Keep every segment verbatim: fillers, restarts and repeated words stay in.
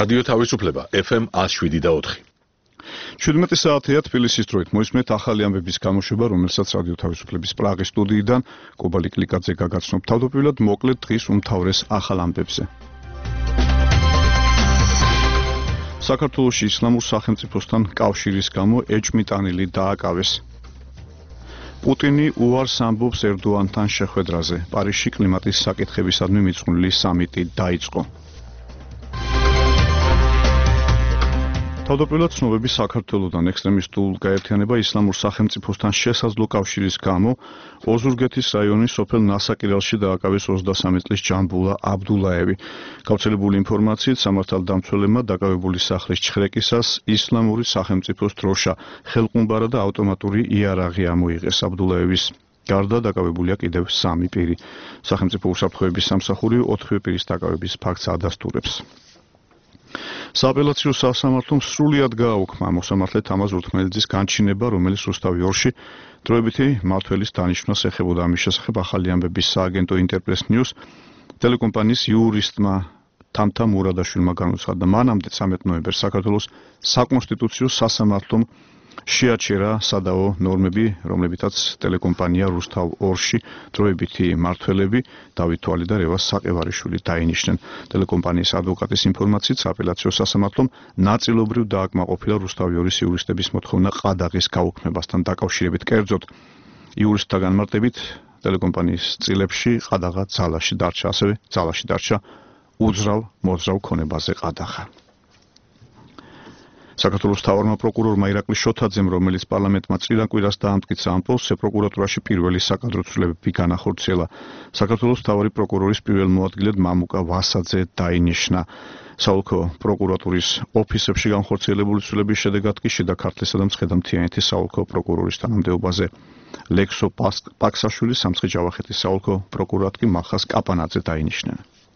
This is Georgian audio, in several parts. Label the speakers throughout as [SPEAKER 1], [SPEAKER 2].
[SPEAKER 1] რადიო თავისუფლება ეფ ემ one oh seven და four.
[SPEAKER 2] შვიდმეტი საათია თბილისის დროით მოისმენთ ახალი ამბების გამოშვება, რომელსაც რადიო თავისუფლების პრაღის სტუდიიდან კობა ლიკლიკაძე გაგაცნობ. თავდაპირველად მოკლედ დღის უმთავრეს ახალ ამბებზე. საქართველოში ისლამურ სახელმწიფოსთან კავშირის გამო ეჭვმიტანილი დააკავეს. პუტინი უარს ამბობს ერდოანთან შეხვედრაზე. პარიზში კლიმატის საკითხებისადმი მიძღვნილი სამიტი დაიწყო. თავდაპირველად ცნობები საქართველოდან ექსტრემისტულ გაერთიანება ისლამურ სახელმწიფოსთან შესაძლო კავშირის გამო ოზურგეთის რაიონის სოფელ ნასაკირალში დააკავეს ოცდასამი წლის ჯამბულა აბდულაევი. გავრცელებული ინფორმაციით სამართალდამცველებმა დაკავებული სახლის ჩხრეკისას ისლამური სახელმწიფოს დროშა, ხელყუმბარა და ავტომატური იარაღი ამოიღეს. აბდულაევის გარდა დაკავებულია კიდევ სამი პირი. სახელმწიფო უსაფრთხოების სამსახური ოთხივე პირის დაკავების ფაქტს ადასტურებს. სააპელაციო სასამართლომ სრულად გააუქმა მოსამართლე თამაზ ურთმელიძის განჩინება, რომელიც რუსთავი ორში დროებითი მმართველის დანიშვნას ეხებოდა. ამის შესახებ ახალი ამბების სააგენტო ინტერპრეს ნიუს ტელეკომპანიის იურისტმა თამთა მურადაშვილმა განუცხადა. მანამდე ცამეტ ნოემბერს საქართველოს საკონსტიტუციო სასამართლომ შეაჩერა სადაო ნორმები, რომლებითაც ტელეკომპანია რუსთავ ორში დროებითი მმართველები დავით თვალი და რევაზ საყევარიშვილი დაინიშნენ. ტელეკომპანიის ადვოკატის ინფორმაციით სააპელაციო სასამართლომ ნაწილობრივ დააკმაყოფილა რუსთავი ორის იურისტების მოთხოვნა ყადაღის გაუქმებასთან დაკავშირებით. კერძოდ, იურისტთა განმარტებით ტელეკომპანიის წილებში ყადაღა ძალაში დარჩა, ასევე ძალაში დარჩა უძრავ მოძრავ ქონებაზე ყადაღა. საქართველოს მთავარმა პროკურორმა ირაკლი შოთაძემ, რომელიც პარლამენტმა წილად კვირას დაამტკიცა ამ პოსტზე, პროკურატურაში პირველი საკადრო ცვლილებები განახორციელა. საქართველოს მთავარი პროკურორის პირველ მოადგილედ მამუკა ვასაძე დაინიშნა. საოლქო პროკურატურის ოფისებში განხორციელებული ცვლილების შედეგად კი შიდა ქართლისა და მცხეთა-მთიანეთის საოლქო პროკურორის თანამდებობაზე ლექსო პაქსაშვილი, სამცხე-ჯავახეთის საოლქო პროკურორად კი მახას კაპანაძე დაინიშნენ.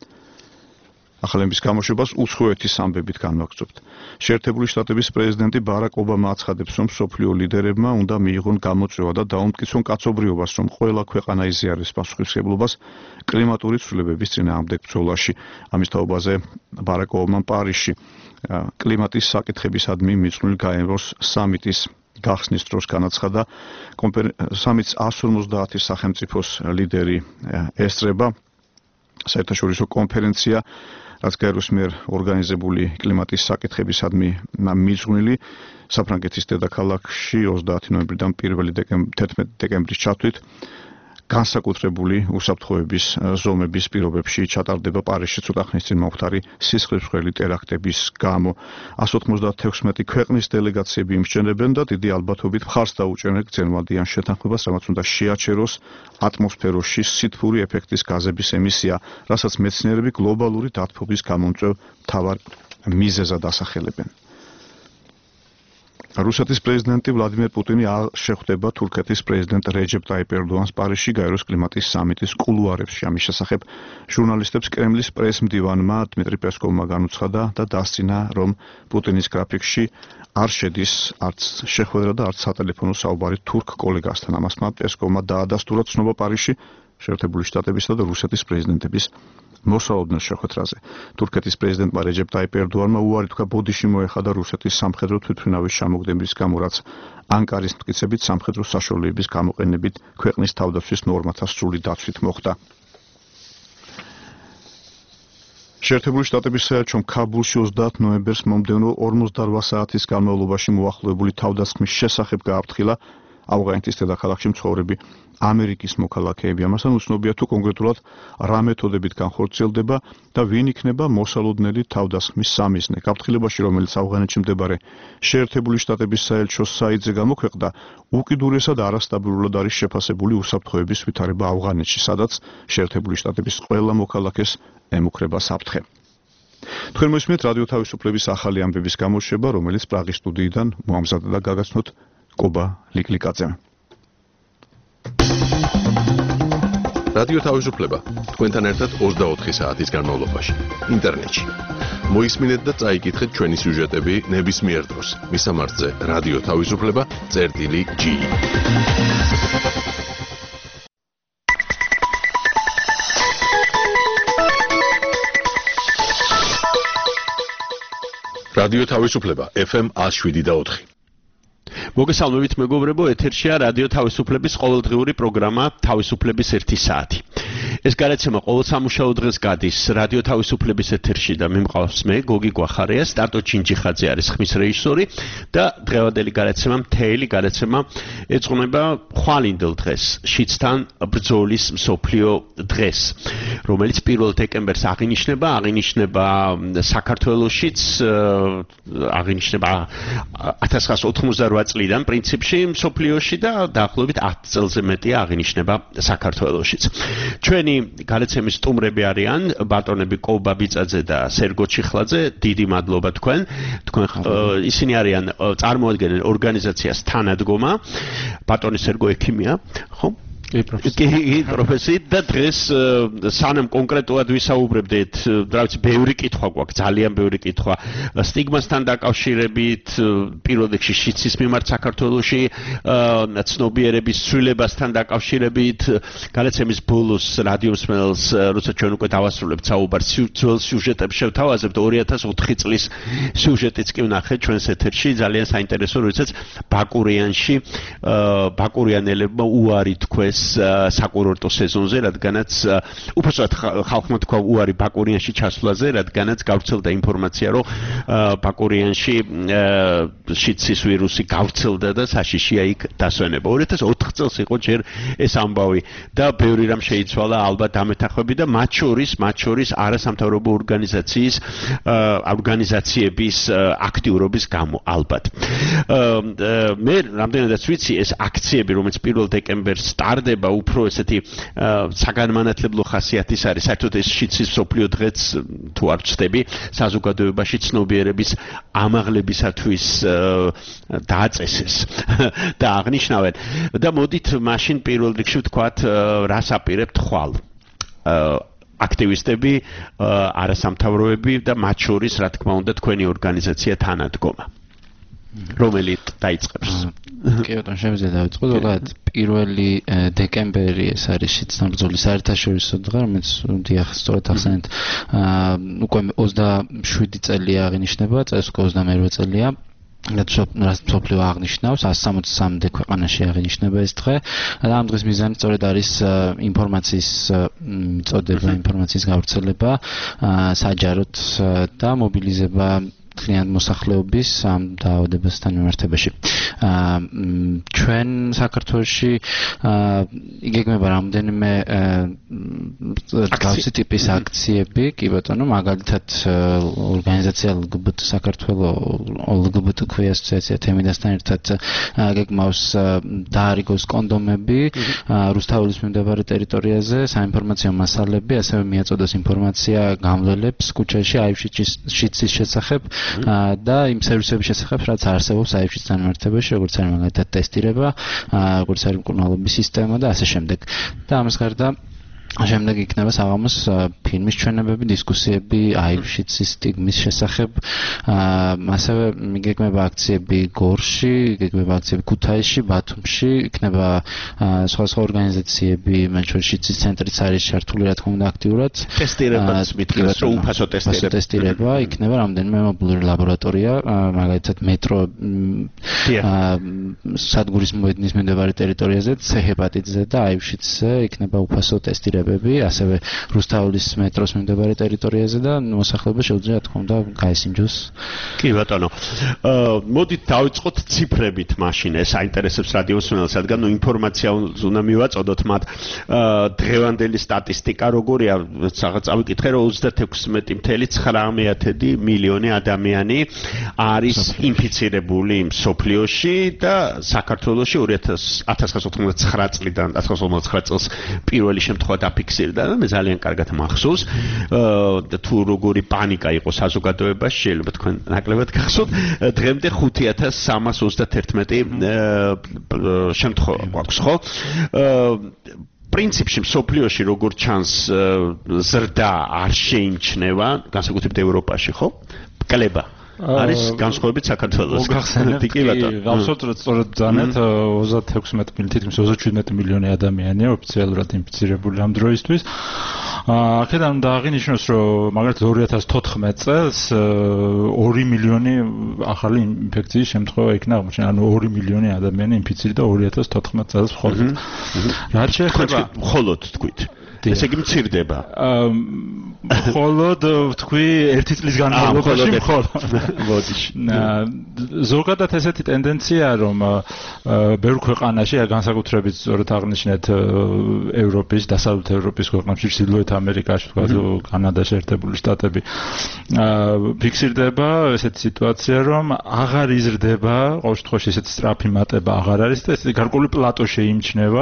[SPEAKER 2] ახალების გამოშვებას უცხოეთის ამბებით განვაგრძობთ. შეერთებული შტატების პრეზიდენტი ბარაკ ობამა აცხადებს, რომ მსოფლიო ლიდერებმა უნდა მიიღონ გამოწვევა და დაუმტკიცონ კაცობრიობას, რომ ყველა ქვეყანა იზიაროს პასუხისმგებლობას კლიმატური ცვლილებების წინააღმდეგ ბრძოლაში. ამის თაობაზე ბარაკ ობამამ პარიზში კლიმატის საკითხებისადმი მიძღვნილ გაეროს სამიტის გახსნის დროს განაცხადა, სამიტს one fifty სახელმწიფოს ლიდერი ესწრება. საერთაშორისო კონფერენცია, რაც გაეროს მიერ ორგანიზებული კლიმატის საკითხებისადმი მიძღვნილი საფრანგეთის დედაქალაქში ოცდაათი ნოემბრიდან პირველი თერთმეტი დეკემბრის ჩათვლით განსაკუთრებული უსაფრთხოების ზომების პირობებში ჩატარდება პარიზში ცოტა ხნის წინ მომხდარი სისხლისმღვრელი ტერაქტების გამო. one ოცდათექვსმეტი ქვეყნის დელეგაციები იმსჯენებენ და დიდი ალბათობით მხარს დაუჭერენ გრძელვადიან შეთანხმებას, რამაც უნდა შეაჩეროს ატმოსფეროში სითბური ეფექტის გაზების ემისია, რასაც მეცნიერები გლობალური დათბობის გამომწვევ მთავარ მიზეზად ასახელებენ. რუსეთის პრეზიდენტი ვლადიმერ პუტინი არ შეხვდება თურქეთის პრეზიდენტ რეჯეპ ტაიპ ერდოანს პარიზში გაეროს კლიმატის სამიტის კულუარებში. ამის შესახებ ჟურნალისტებს კრემლის პრესმდივანმა დმიტრი პესკოვმა განუცხადა და დასცინა, რომ პუტინის გრაფიკში არ შედის არც შეხვედრა და არც სატელეფონო საუბარი თურქ კოლეგასთან. ამასმა პესკოვმა დაადასტურა ცნობა პარიზში შეერთებული შტატებისა და რუსეთის პრეზიდენტების მოსალოდნელ შეხვედრაზე. თურქეთის პრეზიდენტმა რეჯეპ ტაიპ ერდოანმა უარი თქვა ბოდიში მოეხადა რუსეთის სამხედრო თვითმფრინავის ჩამოგდების გამო, რაც ანკარის მტკიცებით სამხედრო საშუალებების გამოყენებით ქვეყნის თავდაცვის ნორმათა სრული დაცვით მოხდა. შეერთებული შტატების საელჩომ ქაბულში ოცდაათ ნოემბერს მომდევნო ორმოცდარვა საათის განმავლობაში მოახლოებული თავდასხმის შესახებ გააფრთხილა ავღანეთის დედაქალაქში მცხოვრები ამერიკის მოქალაქეები. ამასთან უცნობია თუ კონკრეტულად რა მეთოდებით განხორციელდება და ვინ იქნება მოსალოდნელი თავდასხმის სამიზნე. გაფრთხილებაში, რომელიც ავღანეთში მდებარე შეერთებული შტატების საელჩოს საიტზე გამოქვეყნდა, უკიდურესად არასტაბილურად არის შეფასებული უსაფრთხოების ვითარება ავღანეთში, სადაც შეერთებული შტატების ყველა მოქალაქეს ემუქრება საფრთხე. თქვენ მოისმენთ რადიო თავისუფლების ახალი ამბების გამოშვება, რომელიც პრაღის სტუდიიდან მოამზადა და გაგაცნოთ კობა ლიკლიკაძემ.
[SPEAKER 1] რადიო თავისუფლება თქვენთან ერთად ოცდაოთხი საათის განმავლობაში ინტერნეტში. მოისმინეთ და წაიკითხეთ ჩვენი სიუჟეტები ნებისმიერ დროს. მისამართზე რადიო თავისუფლება წერტილი ჯი. რადიო თავისუფლება ეფ ემ one oh seven და four.
[SPEAKER 3] მოგესალმებით მეგობრებო, ეთერშია რადიო თავისუფლების ყოველდღიური პროგრამა თავისუფლების ერთი საათი. ეს გადაცემა ყოველ სამუშაო დღეს გადის რადიო თავისუფლების ეთერში და მე მყავს მე გოგი გვახარია, სტარტო ჩინჯიხაძე არის ხმის რეჟისორი და დღევანდელი გადაცემა მთელი გადაცემა ეძღვნება ხვალინდელ დღეს, შიდსთან ბრძოლის მსოფლიო დღეს, რომელიც პირველ დეკემბერს აღინიშნება, აღინიშნება საქართველოშიც, აღინიშნება one thousand nine hundred eighty-eight წლიდან პრინციპში მსოფლიოში და დაახლოებით ten წელზე მეტია აღინიშნება საქართველოშიც. ჩვენი გადაცემის სტუმრები არიან ბატონები კოუბა ბიწაძე და სერგო ჩიხლაძე, დიდი მადლობა თქვენ. თქვენ ისინი არიან წარმოადგენენ ორგანიზაციას თანადგომა. ბატონი სერგო ექიმია, ხო? კი პროფესიით და დღეს სანამ კონკრეტულად ვისაუბრებდით, რა ვიცი, ბევრი კითხვა გვაქვს, ძალიან ბევრი კითხვა სტიგმასთან დაკავშირებით, პირველ რიგში შიცის მიმართ საქართველოში, ცნობიერების ცვლილებასთან დაკავშირებით, გადაცემის ბოლოს რადიო მსმენელს, როცა ჩვენ უკვე დავასრულებთ საუბარს, ძველ სიუჟეტებს შევთავაზებთ, two thousand four წლის სიუჟეტიც კი ვნახეთ ჩვენს ეთერში, ძალიან საინტერესო, როდესაც ბაკურიანში ბაკურიანელებმა უარი თქვეს საკურორტო სეზონზე, რადგანაც უпроსტად ხალხმა თქვა უარი ბაკურიანში ჩასვლაზე, რადგანაც გავრცელდა ინფორმაცია, რომ ბაკურიანში შიცის ვირუსი გავრცელდა და საშიშია იქ დასვენება. two thousand four წელს იყო ჯერ ეს ამბავი და ბევრი რამ შეიცვალა ალბათ დამეთახვები და მათ შორის, მათ შორის არასამთავრობო ორგანიზაციის ორგანიზაციების აქტიურობის გამო ალბათ. მე რამდენადაც ვიცი, ეს აქციები, რომელიც პირველ დეკემბერს სტარდება, უფრო ესეთი საგანმანათლებლო ხასიათის არის, საერთოდ ეს შიცის მსოფლიო დღეც თუ არ ვწდები, საზოგადოებაში ცნობიერების ამაღლებისათვის დააწესეს და აღნიშნავენ. და მოდით მაშინ პირველ რიგში ვთქვათ, რას აპირებთ ხვალ. აქტივისტები, არასამთავროები და მათ შორის, რა თქმა უნდა, თქვენი ორგანიზაცია თანადგომა. რომელიც დაიწყებს.
[SPEAKER 4] კი ბატონო, შემიძლია დავიწყოთ, ზოგადად პირველი დეკემბერი ეს არის შიდსთან ბრძოლის საერთაშორისო დღე, რომელიც დიახ, სწორად ახსენეთ, უკვე twenty-seven წელია აღინიშნება, წელს უკვე twenty-two წელია. რაც მსოფლიო აღნიშნავს, one hundred seventy-three ქვეყანაში აღინიშნება ეს დღე და ამ დღის მიზანი სწორედ არის ინფორმაციის მიწოდება, ინფორმაციის გავრცელება, საჯაროდ და მობილიზება client მოსახლეობის ამ დაავადებასთან მიმართებაში. ჩვენ საქართველოში იგეგმება რამდენიმე გავსი ტიპის აქციები, კი ბატონო, მაგალითად ორგანიზაცია ელ გი ბი ტი საქართველო, ელ გი ბი ტი ქვია ასოციაცია თემიდასთან ერთად გეგმავს დაარიგოს კონდომები რუსთაველის მიმდებარე ტერიტორიაზე, საინფორმაციო მასალები, ასევე მიაწოდოს ინფორმაცია გამლელებს ქუჩაში აივშიცის შესახებ და იმ სერვისების შესახებ, რაც არსებობს აივშიცთან მიმართებაში, როგორც არის მაგალითად ტესტირება, როგორც არის მკურნალობის სისტემა და ასე შემდეგ. და ამას გარდა შემდეგ იქნება საღამოს ფილმის ჩვენებები, დისკუსიები აივშიცის სტიგმის შესახებ, ასევე მიგეგმება აქციები გორში, მიგეგმება აქციები ქუთაისში, ბათუმში, იქნება სხვადასხვა ორგანიზაციები, მათ შორის შიცის ცენტრიც არის ჩართული, რა თქმა უნდა, აქტიურად.
[SPEAKER 3] ტესტირებაც მითხრას, რომ უფასო ტესტირება.
[SPEAKER 4] ტესტირება, იქნება რამდენიმე მობილური ლაბორატორია, მაგალითად მეტრო სადგურის მოედნის მიმდებარე ტერიტორიაზე, C ჰეპატიტზე და აივშიცზე იქნება უფასო ტესტირება. ასევე რუსთაველის მეტროს მიმდებარე ტერიტორიაზე და მოსახლეობა შეუძლია, რა თქმა უნდა, გაესინჯოს.
[SPEAKER 3] კი ბატონო. მოდით დავიწყოთ ციფრებით მაშინ, ეს აინტერესებს რადიო მსმენელს, რადგან ნუ ინფორმაცია უნდა მივაწოდოთ მათ. დღევანდელი სტატისტიკა როგორია, რაღაც წავიკითხე, რომ thirty-six point nine მილიონი ადამიანი არის ინფიცირებული მსოფლიოში და საქართველოში twenty nineteen წლიდან one thousand ninety-nine წელს პირველი შემთხვევა დაფიქსირდა და მე ძალიან კარგად მახსოვს, თუ როგორი პანიკა იყო საზოგადოებაში, შეიძლება თქვენ ნაკლებად გახსოვთ, დღემდე five thousand three hundred thirty-one შემთხვევა გვაქვს, ხო? პრინციპში მსოფლიოში როგორ ჩანს ზრდა არ შეიმჩნევა, განსაკუთრებით ევროპაში, ხო? კლება არის განსხვავებით საქართველოს.
[SPEAKER 5] მოგახსენებთ, კი ბატონო. გავსვათ, რომ სწორედ ძანეთ thirty-six მილიონი, თითქმის thirty-seven მილიონი ადამიანია ოფიციალურად ინფიცირებული ამ დროისთვის. აქედან უნდა აღინიშნოს, რომ მაგალითად ორი ათას თოთხმეტ წელს ორი მილიონი ახალი ინფექციის შემთხვევა იქნა აღმოჩენილი. ანუ ორი მილიონი ადამიანი ინფიცირდა ორი ათას თოთხმეტ წელს მხოლოდ. რაც შეეხება
[SPEAKER 3] მხოლოდ თქვით. ესე იგი მცირდება.
[SPEAKER 5] მხოლოდ თქვი ერთი წლის განმავლობაში მხოლოდ.
[SPEAKER 3] მოდიში.
[SPEAKER 5] ზოგადად ესეთი ტენდენციაა, რომ ბევრ ქვეყანაში, განსაკუთრებით სწორედ აღნიშნეთ ევროპის, დასავლეთ ევროპის ქვეყნებში, ჩრდილოეთ ამერიკაში, თქვა კანადაში, ერთებული შტატები, ფიქსირდება ესეთი სიტუაცია, რომ აღარ იზრდება, ყოველ შემთხვევაში ესეთი სწრაფი მატება აღარ არის და ესეთი გარკვეული პლატო შეიმჩნევა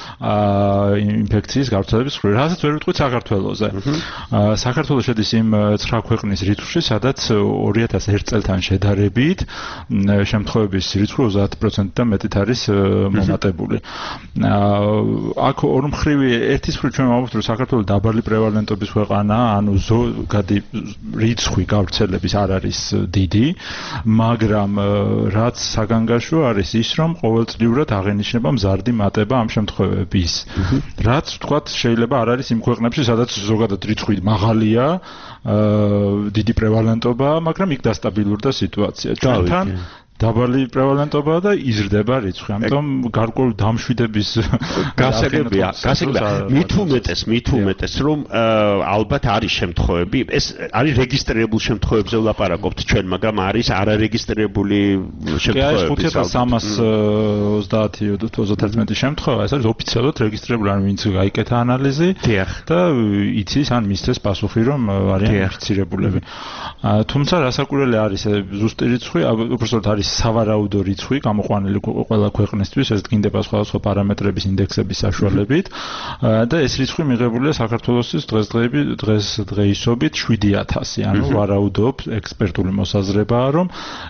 [SPEAKER 5] ინფექციის გავრცელების მხრივ. რასაც ვერ ვიტყვით საქართველოზე. საქართველოს შედის იმ ცხრა ქვეყნის რიცხვში, სადაც ორი ათას ერთ წელთან შედარებით შემთხვევების რიცხვი ოცდაათ პროცენტიდან მეტით არის მომატებული. აქ ორმხრივი ერთის მხრივ ჩვენ ვამბობთ, რომ საქართველოს დაბალი პრევალენტობის ქვეყანაა, ანუ ზოგადი რიცხვი გავრცელების არ არის დიდი, მაგრამ რაც საგანგაშო არის ის, რომ ყოველწლიურად აღენიშნება მზარდი მატება ამ შემთხვევების. რაც ვთქვათ, შეიძლება არ არის იმ ქვეყნებში, სადაც ზოგადად რიცხვი მაღალია, დიდი პრევალენტობაა, მაგრამ იქ დასტაბილურდა სიტუაცია. ჩვენთან დაბალი პრევალენტობაა და იზრდება რიცხვი. ამიტომ გარკვეული დამშვიდების
[SPEAKER 3] გასაგებია, გასაგებია. მით უმეტეს, მით უმეტეს, რომ ალბათ არის შემთხვევები, ეს არის რეგისტრირებულ შემთხვევებზე ვლაპარაკობთ ჩვენ, მაგრამ არის არარეგისტრირებული შემთხვევები.
[SPEAKER 5] კი, ხუთი ათას სამას ოცდაათი ოცდათერთმეტი შემთხვევა, ეს არის ოფიციალურად რეგისტრირებული, ანუ ვინც გაიკეთა ანალიზი და იცის ან მისცეს პასუხი, რომ არიან ინფიცირებულები. თუმცა რასაკვირველი არის ზუსტი რიცხვი, უბრალოდ არის სავარაუდო რიცხვი გამოყვანილი ყველა ქვეყნისთვის, ეს დგინდება სხვადასხვა პარამეტრების ინდექსების საშუალებით და ეს რიცხვი მიღებულია საქართველოსის დღესდღეობით დღეს დღეისობით შვიდი ათასი, ანუ ვარაუდობ ექსპერტული მოსაზრებაა, რომ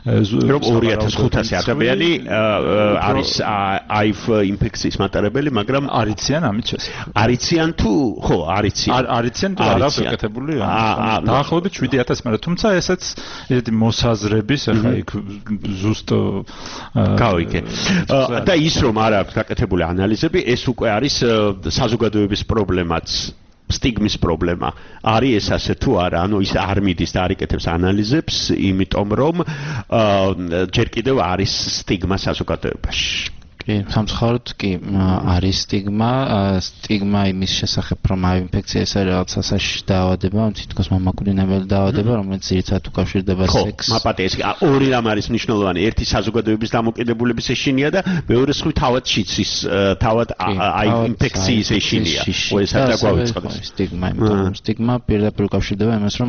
[SPEAKER 3] ორი ათას ხუთასი ადამიანი არის აივ ინფექციის მატარებელი, მაგრამ
[SPEAKER 5] არიციან ამით შესახებ.
[SPEAKER 3] არიციან თუ ხო, არიციან.
[SPEAKER 5] არიციან თუ არა გაკეთებული? დაახლოებით შვიდი ათასი, მაგრამ თუმცა ესეც ესეთი მოსაზრების ახლა იქ ზუსტ
[SPEAKER 3] გავიგე. და ის რომ არ აქვს გაკეთებული ანალიზები, ეს უკვე არის საზოგადოების პრობლემაც, სტიგმის პრობლემა. არის ეს ასე თუ არა, ანუ ის არ მიდის და არ იკეთებს ანალიზებს, იმიტომ რომ ჯერ კიდევ არის სტიგმა საზოგადოებაში.
[SPEAKER 4] კი, სამწუხაროდ კი არის სტიგმა, სტიგმა იმის შესახებ, რომ აი ინფექცია ეს არის რაღაც ასაში დაავადება, თითქოს მომაკვდინებელი დაავადება, რომელიც ძირითადად უკავშირდება სექსს.
[SPEAKER 3] ხო, მაპატე ეს ორი რამ არის მნიშვნელოვანი, ერთი საზოგადოების დამოკიდებულების ეშინია და მეორე სხვი თავად შიცის, თავად აი ინფექციის ეშინია. ო ეს არ დაგვავიწყდეს.
[SPEAKER 4] სტიგმა, იმიტომ სტიგმა პირდაპირ უკავშირდება იმას, რომ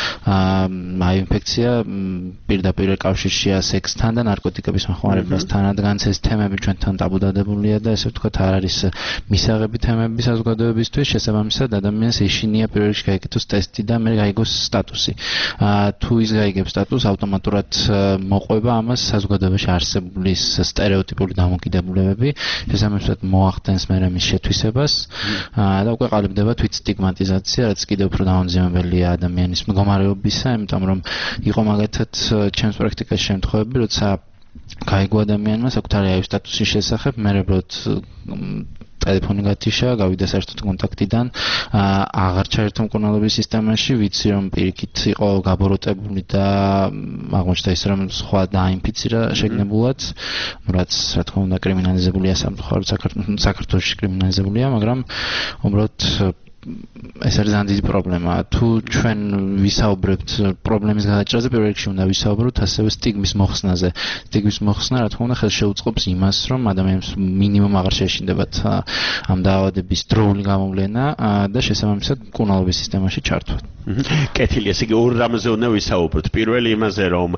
[SPEAKER 4] აი ინფექცია პირდაპირ კავშირშია სექსთან და ნარკოტიკების მოხმარებასთან, რადგანაც ეს თემები ჩვენ ტაბუდადებულია და ესე ვთქვათ არ არის მისაღები თემები საზოგადოებისთვის, შესაბამისად ადამიანს ეშინია პირველ რიგში გაიგოს ტესტი და მე გაიგოს სტატუსი. თუ ის გაიგებს სტატუსს, ავტომატურად მოყვება ამას საზოგადოებაში არსებული სტერეოტიპული დამოკიდებულებები, შესაბამისად მოახდენს მე მის შეთვისებას და უკვე ყალიბდება თვით სტიგმატიზაცია, რაც კიდევ უფრო დაუნზიმებელია ადამიანის მდგომარეობისა, იმიტომ რომ იყო მაგათაც ჩემს პრაქტიკაში შემთხვევები, როცა გაიგო ადამიანმა საკუთარი აივ სტატუსის შესახებ, მე უბრალოდ ტელეფონი გათიშა, გავიდა საერთოდ კონტაქტიდან, აღარ ჩაერთო მკურნალობის სისტემაში, ვიცი რომ პირიქით იყო გაბოროტებული და აღმოჩნდა ის რომ სხვა დაინფიცირა შეგნებულად, რაც რა თქმა უნდა კრიმინალიზებულია სამწუხაროდ საქართველოში კრიმინალიზებულია, მაგრამ უბრალოდ ეს არის ძალიან დიდი პრობლემა. თუ ჩვენ ვისაუბრებთ პრობლემის გადაჭრაზე, პირველ რიგში უნდა ვისაუბროთ ასევე სტიგმის მოხსნაზე. სტიგმის მოხსნა, რა თქმა უნდა, ხელშეუწყობს იმას, რომ ადამიანს მინიმუმ აღარ შეეშინდებათ ამ დაავადების დროული გამოვლენა და შესაბამისად მკურნალობის სისტემაში ჩართვა.
[SPEAKER 3] კეთილი, ესე იგი ორ რამზე უნდა ვისაუბროთ. პირველი იმაზე, რომ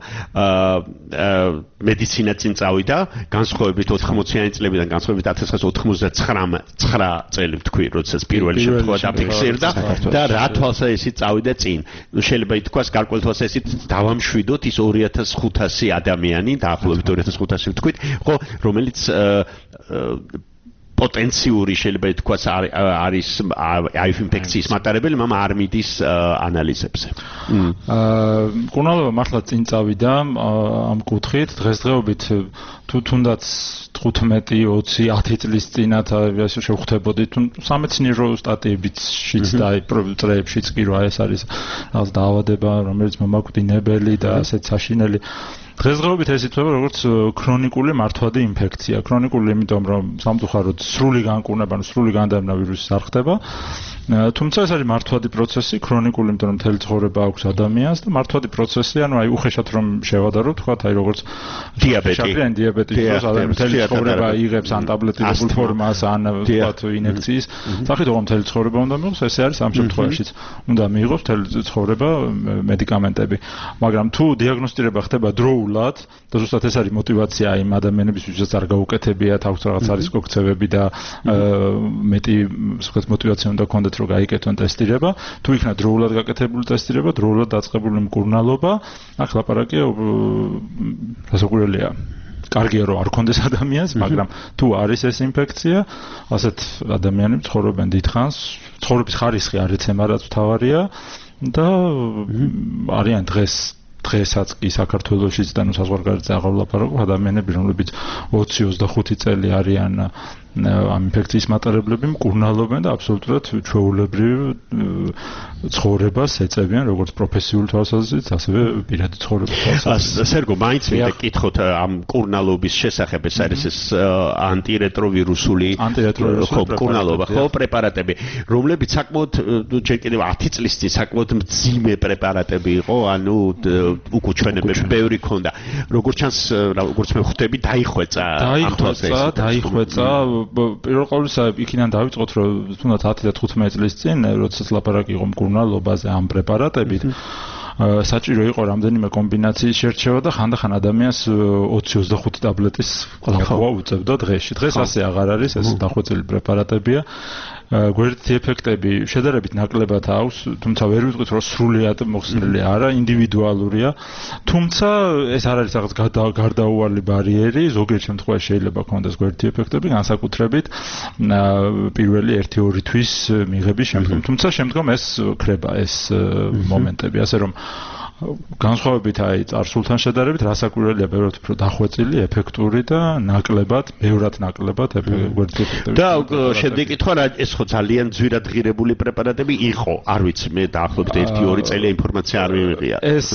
[SPEAKER 3] მედიცინა წინ წავიდა, განსხვავებით ოთხმოციანი წლებიდან, განსხვავებით ათას ცხრაასა ოცდათხმეტ წელი ვთქვი, როდესაც პირველი შემთხვევა დაფიქსირდა და რა თვალსაზრისით წავიდა წინ. ნუ შეიძლება ითქვას გარკვეულ თვალსაზრისით დავამშვიდოთ ის ორი ათას ხუთასი ადამიანი, დაახლოებით ორი ათას ხუთასი ვთქვით, ხო, რომელიც პოტენციური შეიძლება ითქვას არის აივ ინფექციის მატარებელი, მაგრამ არ მიდის ანალიზებზე.
[SPEAKER 5] აა კურნალობა მართლა წინ წავიდა ამ კუთხით, დღესდღეობით თუ თუნდაც თხუთმეტი, ოცი, ათი წლის წინათ ასე შევხვდებოდით, თუ სამეცნიერო სტატიებიც და წრეებშიც კი რა ეს არის რაღაც დაავადება, რომელიც მომაკვდინებელი და ასეთ საშინელი დღესდღეობით ეს ითვლება როგორც ქრონიკული მართვადი ინფექცია. ქრონიკული, იმიტომ რომ სამწუხაროდ სრული განკურნება, ანუ სრული განდევნა ვირუსის არ ხდება. თუმცა ეს არის მართვადი პროცესი, ქრონიკული, იმიტომ რომ მთელი ცხოვრება აქვს ადამიანს და მართვადი პროცესი, ანუ აი უხეშად რომ შევადარო, თქვათ აი როგორც
[SPEAKER 3] დიაბეტი,
[SPEAKER 5] შაქრიანი დიაბეტი, რომელიც მთელი ცხოვრება იღებს ან ტაბლეტირებულ ფორმას, ან თქვათ ინექციის, სახით რომ მთელი ცხოვრება უნდა მიიღოს, ესე არის ამ შემთხვევაშიც. უნდა მიიღოს მთელი ცხოვრება მედიკამენტები. მაგრამ თუ დიაგნოსტირება ხდება დროულად, და ზუსტად ეს არის მოტივაცია იმ ადამიანების, ვისაც არ გაუკეთებიათ, აქვს რაღაც არისკო ქცევები და მეტი ვთქვათ მოტივაცია უნდა ქონდეთ რომ გაიკეთონ ტესტირება, თუ იქნა დროულად გაკეთებული ტესტირება, დროულად დაწყებული მკურნალობა, აქ ლაპარაკია რასაკვირველია. კარგია რომ არ კონდეს ადამიანს, მაგრამ თუ არის ეს ინფექცია, ასეთ ადამიანები ცხოვრობენ დიდხანს, ცხოვრების ხარისხი არ ეცემა, რაც მთავარია და არიან დღეს დღესაც კი საქართველოშიც და ნუ საზღვარგარეთზე აღარ ვლაპარაკობ, ადამიანები რომლებიც ოცი ოცდახუთი წელი არიან ამ ინფექციის მატარებლები, მკურნალობენ და აბსოლუტურად ჩვეულებრივ ცხოვრებას ეწევიან როგორც პროფესიულ თვალსაზრისით, ასევე პირადი ცხოვრების თვალსაზრისით.
[SPEAKER 3] სერგო, მაინც მინდა გკითხოთ ამ მკურნალობის შესახებ, ეს არის ეს ანტირეტროვირუსული მკურნალობა, ხო, პრეპარატები, რომლებიც საკმაოდ ჯერ კიდევ ათი წლის წინ საკმაოდ მძიმე პრეპარატები იყო, ანუ უკუჩვენებები ბევრი ქონდა. როგორც ჩანს, როგორც მე ხვდები, დაიხვეწა ამ თვალსაზრისით.
[SPEAKER 5] დაიხვეწა პირველ ყოვლისა იქიდან დავიწყოთ რომ თუნდაც ათი და თხუთმეტი წლის წინ როდესაც ლაპარაკი იყო მკურნალობაზე ამ პრეპარატებით საჭირო იყო რამდენიმე კომბინაციის შერჩევა და ხანდახან ადამიანს ოცი ოცდახუთი ტაბლეტის ყლაპვა უწევდა დღეში. დღეს ასე აღარ არის, ეს დახვეწილი პრეპარატებია. გვერდითი ეფექტები შედარებით ნაკლებად აქვს, თუმცა ვერ ვიტყვით რომ სრულიად მოხსნილი არა, ინდივიდუალურია. თუმცა ეს არ არის რაღაც გარდაუვალი ბარიერი, ზოგიერთ შემთხვევაში შეიძლება ქონდეს გვერდითი ეფექტები, განსაკუთრებით პირველი ერთი ორი თვის მიღების შემდგომ. თუმცა შემდგომ ეს ქრება ეს მომენტები, ასე რომ განსხვავებით აი წარსულთან შედარებით რასაკვირველია ბევრად უფრო დახვეწილი, ეფექტური და ნაკლებად, ბევრად ნაკლებად გვერდითი ეფექტები.
[SPEAKER 3] და შემდეგი კითხვა რა ეს ხო ძალიან ძვირად ღირებული პრეპარატები იყო, არ vicი მე დაახლოებით ერთი ორი წელია ინფორმაცია არ მივიღია.
[SPEAKER 5] ეს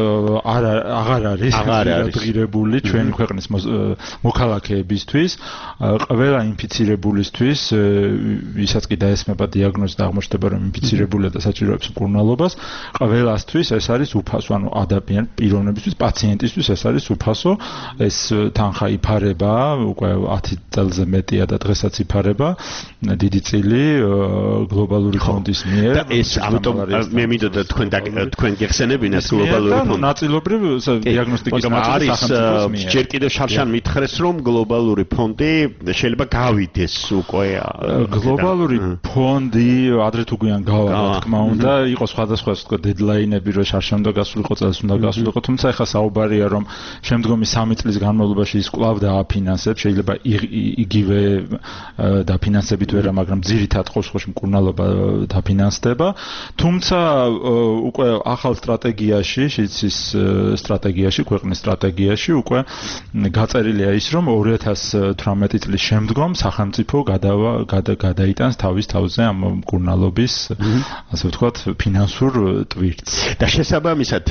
[SPEAKER 5] არ აღარ არის ძვირად ღირებული ჩვენი ქვეყნის მოქალაქეებისთვის, ყველა ინფიცირებულისთვის, ვისაც კი დაესმება დიაგნოზი და აღმოჩნდება რომ ინფიცირებულია და საჭიროებს მკურნალობას, ყველასთვის ეს არის უფასო. ანუ ადამიან პიროვნებისთვის, პაციენტისთვის ეს არის უფასო. ეს თანხა იფარება, უკვე ათი წელზე მეტია და დღესაც იფარება დიდი წილი გლობალური ფონდის მიერ.
[SPEAKER 3] და ეს ამიტომ მე მინდოდა თქვენ თქვენ გეხსენებინათ გლობალური ფონდი.
[SPEAKER 5] ნაწილობრივ დიაგნოსტიკის
[SPEAKER 3] არის ჯერ კიდევ შარშან მითხრეს რომ გლობალური ფონდი შეიძლება გავიდეს უკვე
[SPEAKER 5] გლობალური ფონდი ადრე თუ გვიან გავა, რა თქმა უნდა, იყო სხვადასხვა თქო დედლაინები რომ შარშან და გასულიყო წელს უნდა გასულიყო, თუმცა ეხლა საუბარია რომ შემდგომი სამი წლის განმავლობაში ის კვლავ დააფინანსებს, შეიძლება იგივე დაფინანსებით ვერა, მაგრამ ძირითად ყოველში მკურნალობა დაფინანსდება. თუმცა უკვე ახალ სტრატეგიაში, შიცის სტრატეგიაში, ქვეყნის სტრატეგიაში უკვე გაწერილია ის, რომ ორი ათას თვრამეტი წლის შემდგომ სახელმწიფო გადაიტანს თავის თავზე ამ მკურნალობის, ასე ვთქვათ, ფინანსურ ტვირთს.
[SPEAKER 3] და შესაბამისად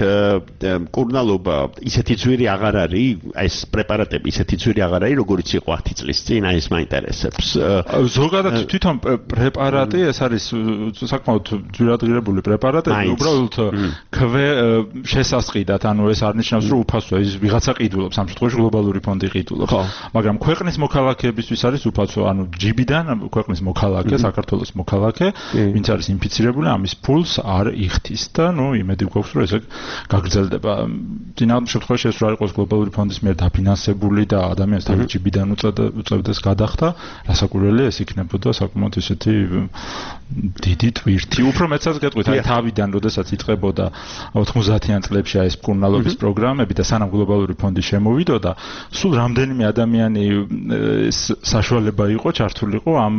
[SPEAKER 3] მკურნალობა ისეთი ძვირი აღარ არის, ეს პრეპარატები ისეთი ძვირი აღარ არის, როგორც იყო ათი წლის წინ, აი ეს მაინტერესებს.
[SPEAKER 5] ზოგადად თვითონ პრეპარატი ეს არის საკმაოდ ძვირადღირებული პრეპარატები, უბრალოდ ქვე შესასყიდად, ანუ ეს არ ნიშნავს რომ უფასოა, ის ვიღაცა ყიდულობს, ამ შემთხვევაში გლობალური ფონდი ყიდულობს. მაგრამ ქვეყნის მოქალაქეებისთვის არის უფასო, ანუ ჯიბიდან ქვეყნის მოქალაქე, საქართველოს მოქალაქე, ვინც არის ინფიცირებული, ამის ფულს არ იხდის და ნუ იმედი გვაქვს რომ ესე გაგრძელდება. წინააღმდეგ შემთხვევაში ეს რა იყოს გლობალური ფონდის მიერ დაფინანსებული და ადამიანს თავის ჯიბიდან უწევდეს გადახდა, რასაკვირველია ეს იქნებოდა საკმაოდ ისეთი დიდი ტვირთი. უფრო მეცაც გეტყვით, აი თავიდან, როდესაც იწყებოდა ოთხმოცდაათიან წლებში ეს მკურნალობის პროგრამები და სანამ გლობალური ფონდი შემოვიდოდა, სულ რამდენიმე ადამიანი საშუალება იყო ჩართულიყო ამ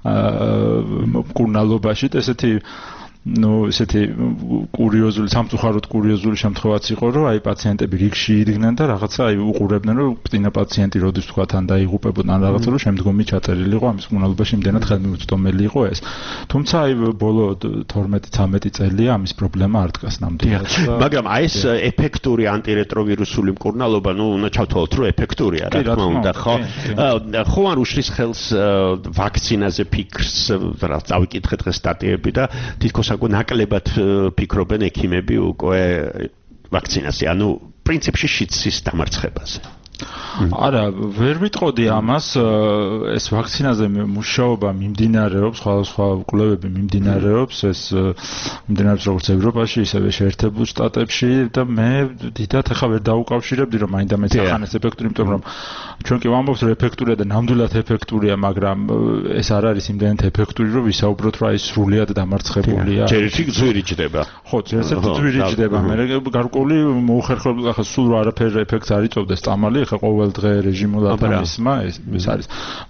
[SPEAKER 5] მკურნალობაში და ესეთი ну, ესეთი კურიოზული, სამწუხაროდ კურიოზული შემთხვევაც იყო, რომ აი პაციენტები რიგში იდგნენ და რაღაცა აი უყურებდნენ, რომ წინა პაციენტი როდის თქვა თან დაიღუპებოდა ან რაღაცა, რომ შემდგომი ჩაწერილი იყო ამის მკურნალობაში იმდენად ხელმიუწვდომელი იყო ეს. თუმცა აი ბოლო თორმეტი ცამეტი წელია ამის პრობლემა არ დგას ნამდვილად.
[SPEAKER 3] მაგრამ აი ეს ეფექტური ანტირეტროვირუსული მკურნალობა, ну, უნდა ჩავთვალოთ, რომ ეფექტურია, რა თქმა უნდა, ხო? ხო არ უშლის ხელს ვაქცინაზე ფიქრს, რა წავიკითხე დღეს სტატიები და თითქოს ნაკლებად ფიქრობენ ექიმები უკვე ვაქცინაზე, ანუ პრინციპში შიცის დამარცხებაზე.
[SPEAKER 5] არა, ვერ ვიტყოდი ამას, ეს ვაქცინაზე მუშაობა მიმდინარეობს, სხვადასხვა კვლევები მიმდინარეობს, ეს მიმდინარეობს როგორც ევროპაში, ისევე შეერთებულ შტატებში და მე დიდად ახლა ვერ დაუკავშირებდი, რომ მაინდა-მაინც ახანეს ეფექტური, იმიტომ რომ ჩვენ კი ვამბობთ, რომ ეფექტურია და ნამდვილად ეფექტურია, მაგრამ ეს არ არის იმდენად ეფექტური, რომ ვისაუბროთ, რომ აი სრულიად დამარცხებულია.
[SPEAKER 3] ჯერ ერთი ძვირი ჯდება.
[SPEAKER 5] ხო, ჯერ ერთი ძვირი ჯდება, მე გარკვეული მოუხერხებლად ახლა სულ არაფერ ეფექტს არ იწვევდეს წამალი, ახლა ყოველ დღე რეჟიმულად ამისმა ეს ეს არის.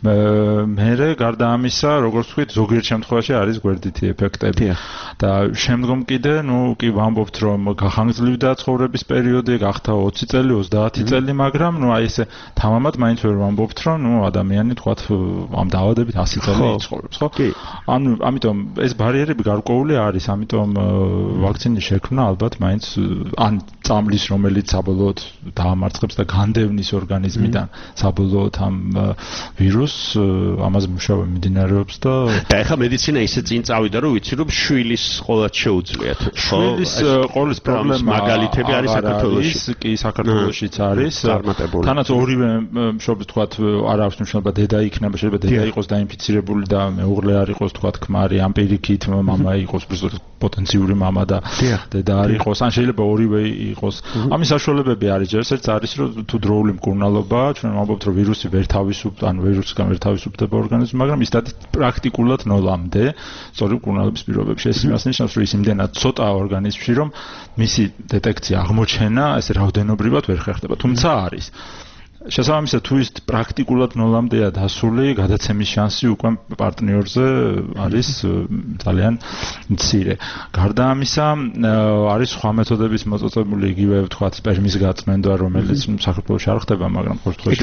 [SPEAKER 5] მე გარდა ამისა, როგორც ვთქვით, ზოგიერთ შემთხვევაში არის გვერდითი ეფექტები. და შემდგომ კიდე, ну, კი ვამბობთ, რომ გახანგრძლივდა ცხოვრების პერიოდი, გახდა ოცი წელი, ოცდაათი წელი, მაგრამ, ну, აი ესე თამამად მაინც ვერ ვამბობთ, რომ, ну, ადამიანი თქვათ ამ დაავადებით ასი წელი იცხოვრებს, ხო? ანუ, ამიტომ ეს ბარიერები გარკვეული არის, ამიტომ ვაქცინის შექმნა ალბათ მაინც ან წამლის, რომელიც საბოლოოდ დაამარცხებს და განდევნის ორგანიზმიდან საბოლოოდ ამ ვირუსს, ამაზე მუშაობა მიმდინარეობს და
[SPEAKER 3] და ეხლა მედიცინა ისე წინ წავიდა, რომ ვიცი, რომ შვილის ყოლად შეუძლიათ.
[SPEAKER 5] შვილის ყოლის პრობლემა
[SPEAKER 3] მაგალითები არის საქართველოში.
[SPEAKER 5] კი, საქართველოშიც არის. თანაც ორივე მშობლი თქვათ არ აქვს მნიშვნელობა, დედა იქნება, შეიძლება დედა იყოს დაინფიცირებული და მეუღლე არ იყოს თქვათ ქმარი, ამ პირიქით მამა იყოს პოტენციური მამა და დედა არ იყოს, ან შეიძლება ორივე იყოს. ამის საშუალებები არის, ერთ არის რომ თუ დროული მკურნალობა, ჩვენ ვამბობთ, რომ ვირუსი ვერ თავისუფლდება, ან ვირუსგან ვერ თავისუფლდება ორგანიზმი, მაგრამ ის პრაქტიკულად ნოლამდე, სწორი მკურნალობის პირობებში. ეს იმას ნიშნავს, რომ ის იმდენად ცოტაა ორგანიზმში, რომ მისი დეტექცია, აღმოჩენა, ესე რაოდენობრივად ვერ ხერხდება, თუმცა არის. შესაბამისად, თუ ის პრაქტიკულად ნოლამდეა დასული, გადაცემის შანსი უკვე პარტნიორზე არის ძალიან მცირე. გარდა ამისა, არის სხვა მეთოდების მოწოწებული, იგივე ვთქვათ, სპერმის გაწმენდა, რომელიც საქართველოში არ ხდება, მაგრამ ყოველთვის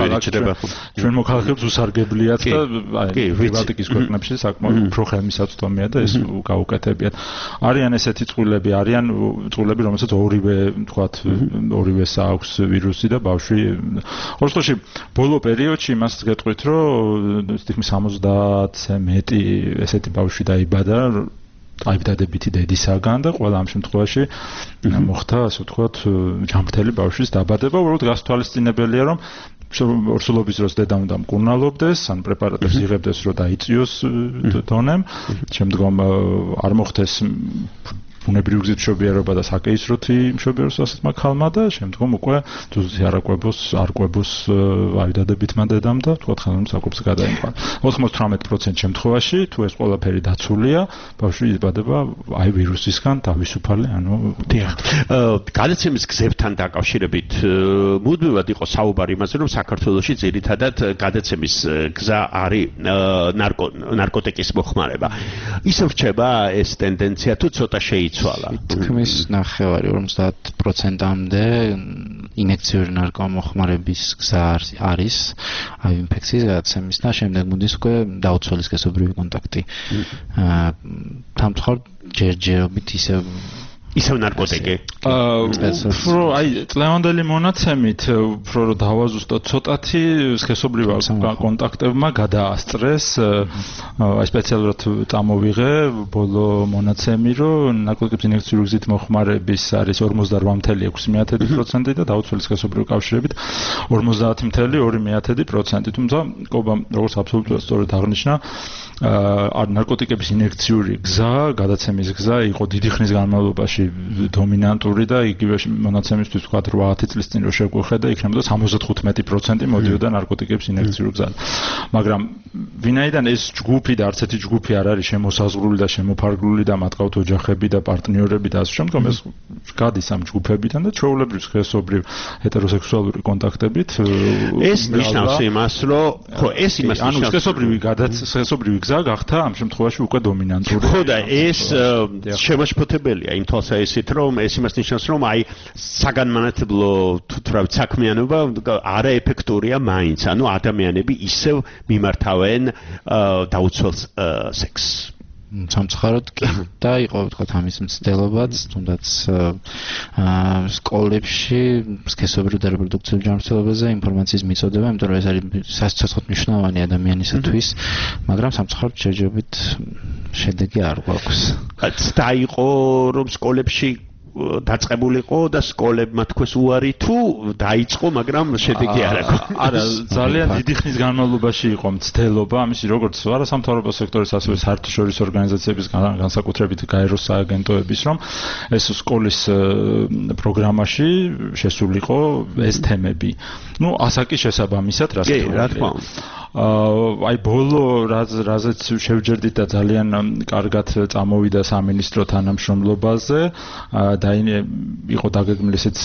[SPEAKER 5] ჩვენ მოქალაქეებს უსარგებლიათ და აი ბალტიკის ქვეყნებში საკმაოდ უფრო ხელმისაწვდომია და ეს გაუკეთებიათ. არიან ესეთი წყვილები, არიან წყვილები, რომელსაც ორივე, ვთქვათ, ორივეს აქვს ვირუსი და ბავშვი ორსოში ბოლო პერიოდში იმას გეტყვით, რომ თითქმის სამოცდაათზე მეტი ესეთი ბავშვი დაიბადა აიბდადებითი დედისაგან და ყველა ამ შემთხვევაში მოხდა, ასე ვთქვათ, ჯანმრთელი ბავშვის დაბადება. უბრალოდ გასათვალისწინებელია, რომ ორსულობის დროს დედა უნდა მკურნალობდეს, ან პრეპარატებს იღებდეს, რომ დაიწიოს დონემ, შემდგომ არ მოხდეს ბუნებრივი გზით მშობიარობა და საკეისროთი მშობიარობასაც მაგალმა და შემდგომ უკვე თუზი არაკვებოს არკვებოს აიდადებითმა დედამ და თქვა ხელოვნურ საკუთრებას გადაიყვანა. ოთხმოცდათვრამეტ პროცენტ შემთხვევაში თუ ეს ყველაფერი დაცულია, ბავშვი იბადება აი ვირუსისგან თავისუფალი, ანუ
[SPEAKER 3] დიახ. გადაცემის გზებთან დაკავშირებით მუდმივად იყო საუბარი იმაზე, რომ საქართველოში ძირითადად გადაცემის გზა არის ნარკოტიკის მოხმარება. ისევ რჩება ეს ტენდენცია თუ ცოტა შეიცვალა?
[SPEAKER 4] თქმის ნახევარი ორმოცდაათ პროცენტამდე ინექციური ნარკომოხმარების გზა არის აი ინფექციის გადაცემის და შემდეგ მოდის უკვე დაუცველი სქესობრივი კონტაქტი. თამთხოვ ჯერჯერობით ისევ
[SPEAKER 3] ისევ ნარკოტიკი.
[SPEAKER 5] უფრო აი წლევანდელი მონაცემით უფრო რომ დავაზუსტოთ ცოტათი სქესობრივ კონტაქტებმა გადაასწრეს. აი სპეციალურად წამოვიღე ბოლო მონაცემი, რომ ნარკოტიკების ინექციური გზით მოხმარების არის ორმოცდაორ წამლ ექვსი პროცენტი და დაუცველი სქესობრივი კავშირებით ორმოცდაათი წამლ ორი პროცენტი. თუმცა კობა როგორც აბსოლუტურად სწორად აღნიშნა, ნარკოტიკების ინექციური გზა, გადაცემის გზა იყო დიდი ხნის განმავლობაში სკოლებში დომინანტური და იგივე მონაცემისთვის თქვა რვაათი წლის წინ რო შეგვიხედა იქნებოდა სამოცდათხუთმეტი პროცენტი მოდიოდა ნარკოტიკების ინექციურ გზაზე. მაგრამ ვინაიდან ეს ჯგუფი და არც ერთი ჯგუფი არ არის შემოსაზღვრული და შემოფარგლული და მათ ყავთ ოჯახები და პარტნიორები და ასე შემდგომ ეს გადის ამ ჯგუფებიდან და ჩვეულებრივ სქესობრივ ჰეტეროსექსუალური კონტაქტებით
[SPEAKER 3] ეს ნიშნავს იმას რომ ხო ეს იმას
[SPEAKER 5] ანუ სქესობრივი გადაც სქესობრივი გზა გახდა ამ შემთხვევაში უკვე დომინანტური
[SPEAKER 3] ხო და ეს შემაშფოთებელია იმ თვალსაზრისით რომ ეს იმას ნიშნავს რომ აი საგანმანათლებლო თუ რა ვიცი საქმიანობა არაეფექტურია მაინც ანუ ადამიანები ისევ მიმართავენ დაუცველ სექსს
[SPEAKER 4] სამწუხაროდ კი და იყო ვთქვათ ამის მცდელობაც თუნდაც სკოლებში სქესობრივ და რეპროდუქციულ ჯანმრთელობაზე ინფორმაციის მიწოდება იმიტომ რომ ეს არის სასიცოცხლოდ მნიშვნელოვანი ადამიანისათვის მაგრამ სამწუხაროდ შეჯობით შედეგი არ გვაქვს
[SPEAKER 3] და იყო რომ სკოლებში დაწყებულიყო და სკოლებმა თქვეს უარი თუ დაიწყო, მაგრამ შედეგი არ აქვს.
[SPEAKER 5] არა, ძალიან დიდი ხნის განმავლობაში იყო მცდელობა, ამისი როგორც არასამთავრობო სექტორის, ასევე საერთაშორისო ორგანიზაციების განსაკუთრებით გაეროს სააგენტოების, რომ ეს სკოლის პროგრამაში შესულიყო ეს თემები. ნუ ასაკის შესაბამისად, რა თქმა უნდა. აი ბოლო რაზეც შევჯერდით და ძალიან კარგად წამოვიდა სამინისტრო თანამშრომლობაზე და იყო დაგეგმილი ესეც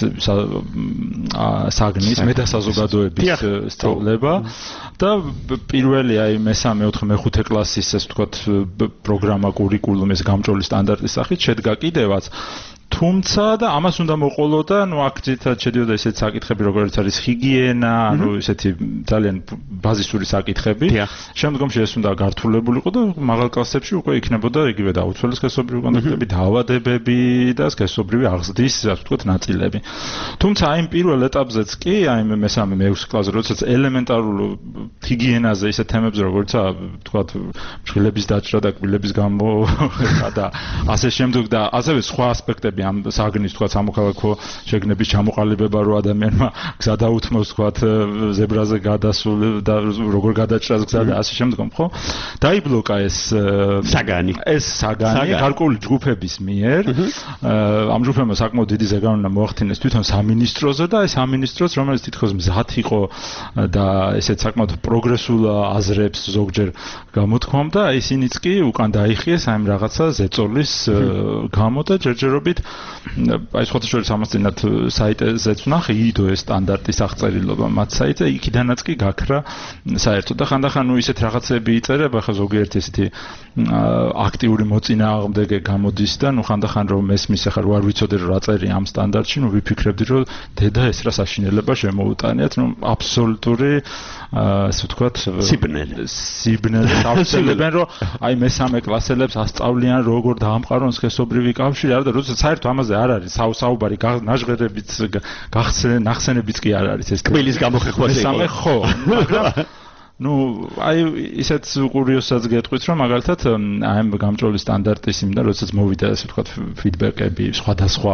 [SPEAKER 5] საგნის მეტასაზოგადოების სწავლება და პირველი აი მესამე, მეოთხე, მეხუთე კლასის ეს ვთქვათ პროგრამა კურიკულუმის გამჭოლი სტანდარტის სახით შედგა კიდევაც თუმცა და ამას უნდა მოყოლო და ნუ აქ ძირითადად შედიოდა ესეთ საკითხები როგორც არის ჰიგიენა, ანუ ესეთი ძალიან ბაზისური საკითხები. შემდგომში ეს უნდა გართულებულიყო და მაღალ კლასებში უკვე იქნებოდა იგივე დაუცველი სქესობრივი კონტაქტები, დაავადებები და სქესობრივი აღზრდის, ასე ვთქვათ, ნაწილები. თუმცა აი პირველ ეტაპზეც კი, აი მესამე, მეექვსე კლასზე, როდესაც ელემენტარულ ჰიგიენაზე ისეთ თემებზე როგორიცაა, ვთქვათ, ფრთხილების დაჭრა და კბილების გამოხება და ასე შემდეგ და ასევე სხვა ასპექტები ამ საგნის თქვა სამოქალაქო შეგნების ჩამოყალიბება რო ადამიანმა გზა დაუთმოს თქვა ზებრაზე გადასულ და როგორ გადაჭრას გზა და ასე შემდგომ ხო დაიბლოკა ეს
[SPEAKER 3] საგანი
[SPEAKER 5] ეს საგანი გარკვეული ჯგუფების მიერ ამ ჯგუფებმა საკმაოდ დიდი ზეგავლენა მოახდინეს თვითონ სამინისტროზე და ეს სამინისტროს რომელიც თითქოს მზად იყო და ესეც საკმაოდ პროგრესულ აზრებს ზოგჯერ გამოთქვამდა ისინიც კი უკან დაიხიეს აი რაღაცა ზეწოლის გამო და ჯერჯერობით აი სხვა შორის ამას წინათ საიტეზეც ვნახე იდოეს სტანდარტის აღწერილობა მათ საიტზე იქიდანაც კი გაქრა საერთოდ და ხანდახან ნუ ისეთ რაღაცები იწერება ხა ზოგიერთი ესეთი აქტიური მოწინააღმდეგე გამოდის და ნუ ხანდახან რომ მესმის ახლა რო არ ვიცოდე რა წერია ამ სტანდარტში ნუ ვიფიქრებდი რომ დედა ეს რა საშინელება შემოუტანიათ ნუ აბსოლუტური ასე ვთქვათ
[SPEAKER 3] სიბნელე
[SPEAKER 5] სიბნელე დავწერებენ რომ აი მესამე კლასელებს ასწავლიან როგორ დაამყარონ სქესობრივი კავშირი არა და როდესაც საერთოდ ამაზე არ არის საუბარი ნაჟღერებიც გახსენ ნახსენებიც კი არ არის ეს
[SPEAKER 3] კბილის გამოხეხვაზე
[SPEAKER 5] მესამე ხო მაგრამ ну აი ისეთ კურიოზსაც გეტყვით რომ მაგალითად აი გამჭოლი სტანდარტის იმდა როდესაც მოვიდა ასე ვთქვათ ფიდბექები სხვადასხვა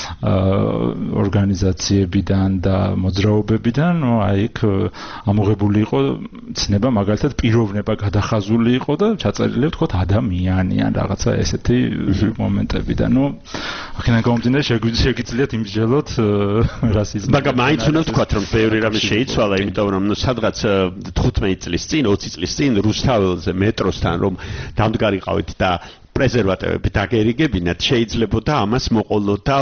[SPEAKER 5] ორგანიზაციებიდან და მოძრაობებიდან ну აი იქ ამოღებული იყო ცნება მაგალითად პიროვნება გადახაზული იყო და ჩაწერილი ვთქვათ ადამიანი ან რაღაცა ესეთი მომენტები და ну აქედან გამომდინარე შეგიძლიათ იმსჯელოთ რასიზმი
[SPEAKER 3] მაგრამ მაინც უნდა ვთქვათ რომ ბევრი რამე შეიცვალა იმიტომ რომ ну სადღაც თხუთმეტი წლის წინ, ოცი წლის წინ რუსთაველზე მეტროსთან რომ დამდგარიყავით და პრეზერვატივები დაგერიგებინათ შეიძლებოდა ამას მოყოლოდა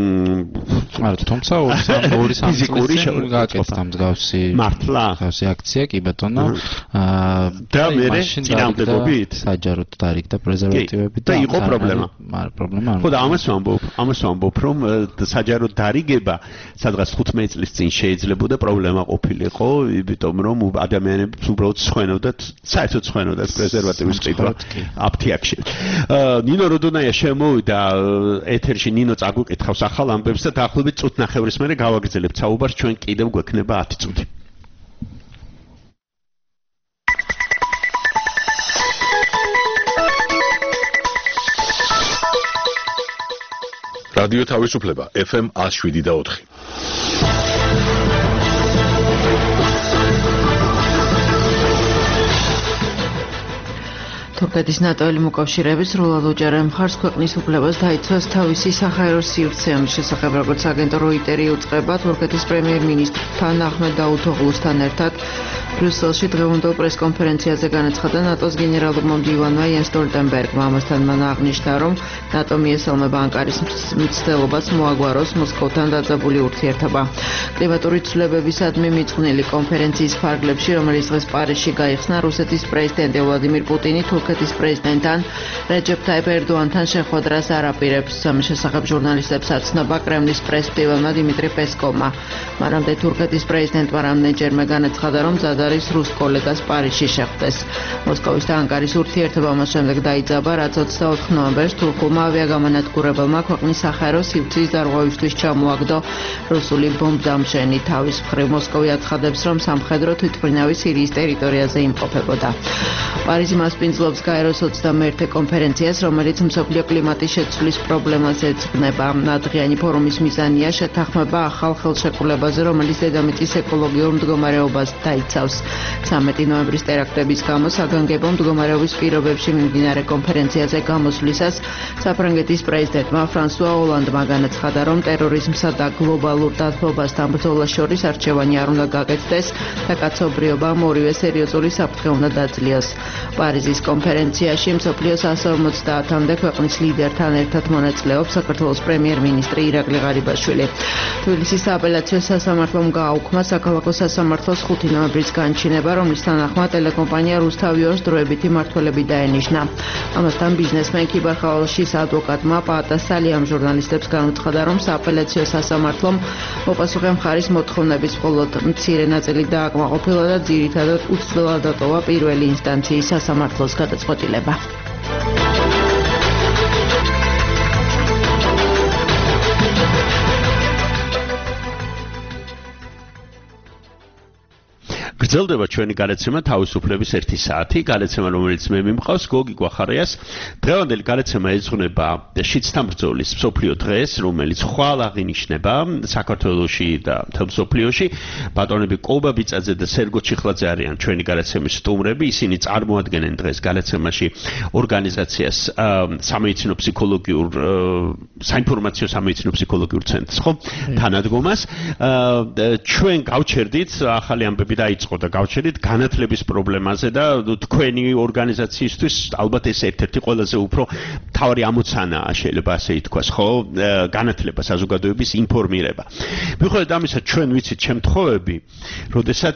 [SPEAKER 4] არა თუმცა ორი ფიზიკური გაკეთდა მსგავსი
[SPEAKER 3] მართლა
[SPEAKER 4] მსგავსი აქცია კი ბატონო
[SPEAKER 3] და მე წინამდებობით
[SPEAKER 4] საჯაროდ დარიგდა პრეზერვატივები
[SPEAKER 3] და იყო პრობლემა
[SPEAKER 4] არა პრობლემა არ
[SPEAKER 3] ხო და ამას ვამბობ ამას ვამბობ რომ საჯაროდ დარიგება სადღაც თხუთმეტი წლის წინ შეიძლებოდა პრობლემა ყოფილიყო იმიტომ რომ ადამიანები უბრალოდ სხვენოდათ საერთოდ სხვენოდათ პრეზერვატივის ყიდვა აფთიაქში ნინო როდონაია შემოვიდა ეთერში ნინო წაგვიკითხავს ახალ ამბებს და დაახლოებით წუთნახევრის მერე გავაგრძელებთ საუბარს ჩვენ კიდევ გვექნება ათი წუთი
[SPEAKER 1] რადიო თავისუფლება ეფ ემ ნული შვიდი და ოთხი
[SPEAKER 6] თურქეთის ნატოელი მოკავშირეები სრულად უჯერენ მხარს ქვეყნის უფლებას დაიცვას თავისი საჰაერო სივრცე. ამის შესახებ როგორც აგენტო როიტერი უწყება თურქეთის პრემიერ-მინისტრთან აჰმედ დავუთოღლუსთან ერთად ბრიუსელში დღევანდელ პრესკონფერენციაზე განაცხადა ნატოს გენერალურმა მდივანმა იენს სტოლტენბერგმა. ამასთან მან აღნიშნა, რომ ნატო მიესალმება ანკარის მცდელობას მოაგვაროს მოსკოვთან დაძაბული ურთიერთობა. კლიმატური ცვლილებებისადმი მიძღვნილი კონფერენციის ფარგლებში, რომელიც დღეს პარიზში გაიხსნა, რუსეთის პრეზიდენტი ვლადიმირ პუტინი თურქეთის პრეზიდენტთან რეჯეფ ტაიპ ერდოანთან შეხვედრას არ აპირებს. ამის შესახებ ჟურნალისტებს აცნობა კრემლის პრესმდივანმა დიმიტრი პესკოვმა. მანამდე თურქეთის პრეზიდენტმა რამდენჯერმე განაცხადა, რომ მზად არის რუს კოლეგას პარიზში შეხვდეს. მოსკოვის და ანკარის ურთიერთობა მას შემდეგ დაიძაბა, რაც ოცდაოთხ ნოემბერს თურქულმა ავიაგამანადგურებელმა ქვეყნის საჰაერო სივრცის დარღვევისთვის ჩამოაგდო რუსული ბომბდამშენი. თავის მხრივ მოსკოვი აცხადებს, რომ სამხედრო თვითმფრინავი სირიის ტერიტორიაზე იმყოფებოდა. პარიზი მასპინძლობს გაეროს ოცდამეერთე კონფერენციას, რომელიც მსოფლიო კლიმატის შეცვლის პრობლემას ეძღვნება. დღიანი ფორუმის მიზანია შეთანხმება ახალ ხელშეკრულებაზე, რომელიც დედამიწის ეკოლოგიურ მდგომარეობას დაიცავს. ცამეტი ნოემბრის ტერაქტების გამო საგანგებო მდგომარეობის პირობებში მიმდინარე კონფერენციაზე გამოსვლისას საფრანგეთის პრეზიდენტმა ფრანსუა ოლანდმა განაცხადა, რომ ტერორიზმსა და გლობალურ დათბობასთან ბრძოლას შორის არჩევანი არ უნდა გაკეთდეს და კაცობრიობამ ორივე სერიოზული საფრთხე უნდა დაძლიოს. პარიზის კონფერენციაში მსოფლიოს εκατს ორმოცდაათამდე ქვეყნის ლიდერთან ერთად მონაწილეობს საქართველოს პრემიერ-მინისტრი ირაკლი ღარიბაშვილი. თბილისის სააპელაციო სასამართლომ გააუქმა საქალაქო სასამართლოს ხუთი ნოემბრის განჩინება, რომლის თანახმად ტელეკომპანია რუსთავიორს დროებითი მმართველები დაენიშნა. ამასთან ბიზნესმენ ქიბარხალაშის ადვოკატმა პაატა სალიამ ჟურნალისტებს განუცხადა, რომ სააპელაციო სასამართლომ მოპასუხე მხარის მოთხოვნების მხოლოდ მცირე ნაწილი დააკმაყოფილა და ძირითადად უცვლელად დატოვა პირველი ინსტანციის სასამართლოს გადაწყვეტილება.
[SPEAKER 3] გრძელდება ჩვენი გადაცემა თავისუფლების ერთი საათი, გადაცემა რომელიც მე მიმყავს გოგი გვახარიას. დღევანდელი გადაცემა ეძღვნება შიდსთან ბრძოლის მსოფლიო დღეს, რომელიც ხვალ აღინიშნება საქართველოში და მთელ მსოფლიოში. ბატონები კობა ბიწაძე და სერგო ჩიხლაძე არიან ჩვენი გადაცემის სტუმრები. ისინი წარმოადგენენ დღეს გადაცემაში ორგანიზაციას სამედიცინო ფსიქოლოგიურ საინფორმაციო სამედიცინო ფსიქოლოგიურ ცენტრს, ხო? თანადგომას. ჩვენ გავჩერდით ახალი ამბები დაიწყო და გავჩერდით განათლების პრობლემაზე და თქვენი ორგანიზაციისთვის ალბათ ეს ერთ-ერთი ყველაზე უფრო მთავარი ამოცანაა, შეიძლება ასე ითქვას, ხო? განათლება, საზოგადოების ინფორმირება. მიუხედავად ამისა, ჩვენ ვიცით შემთხვევები, როდესაც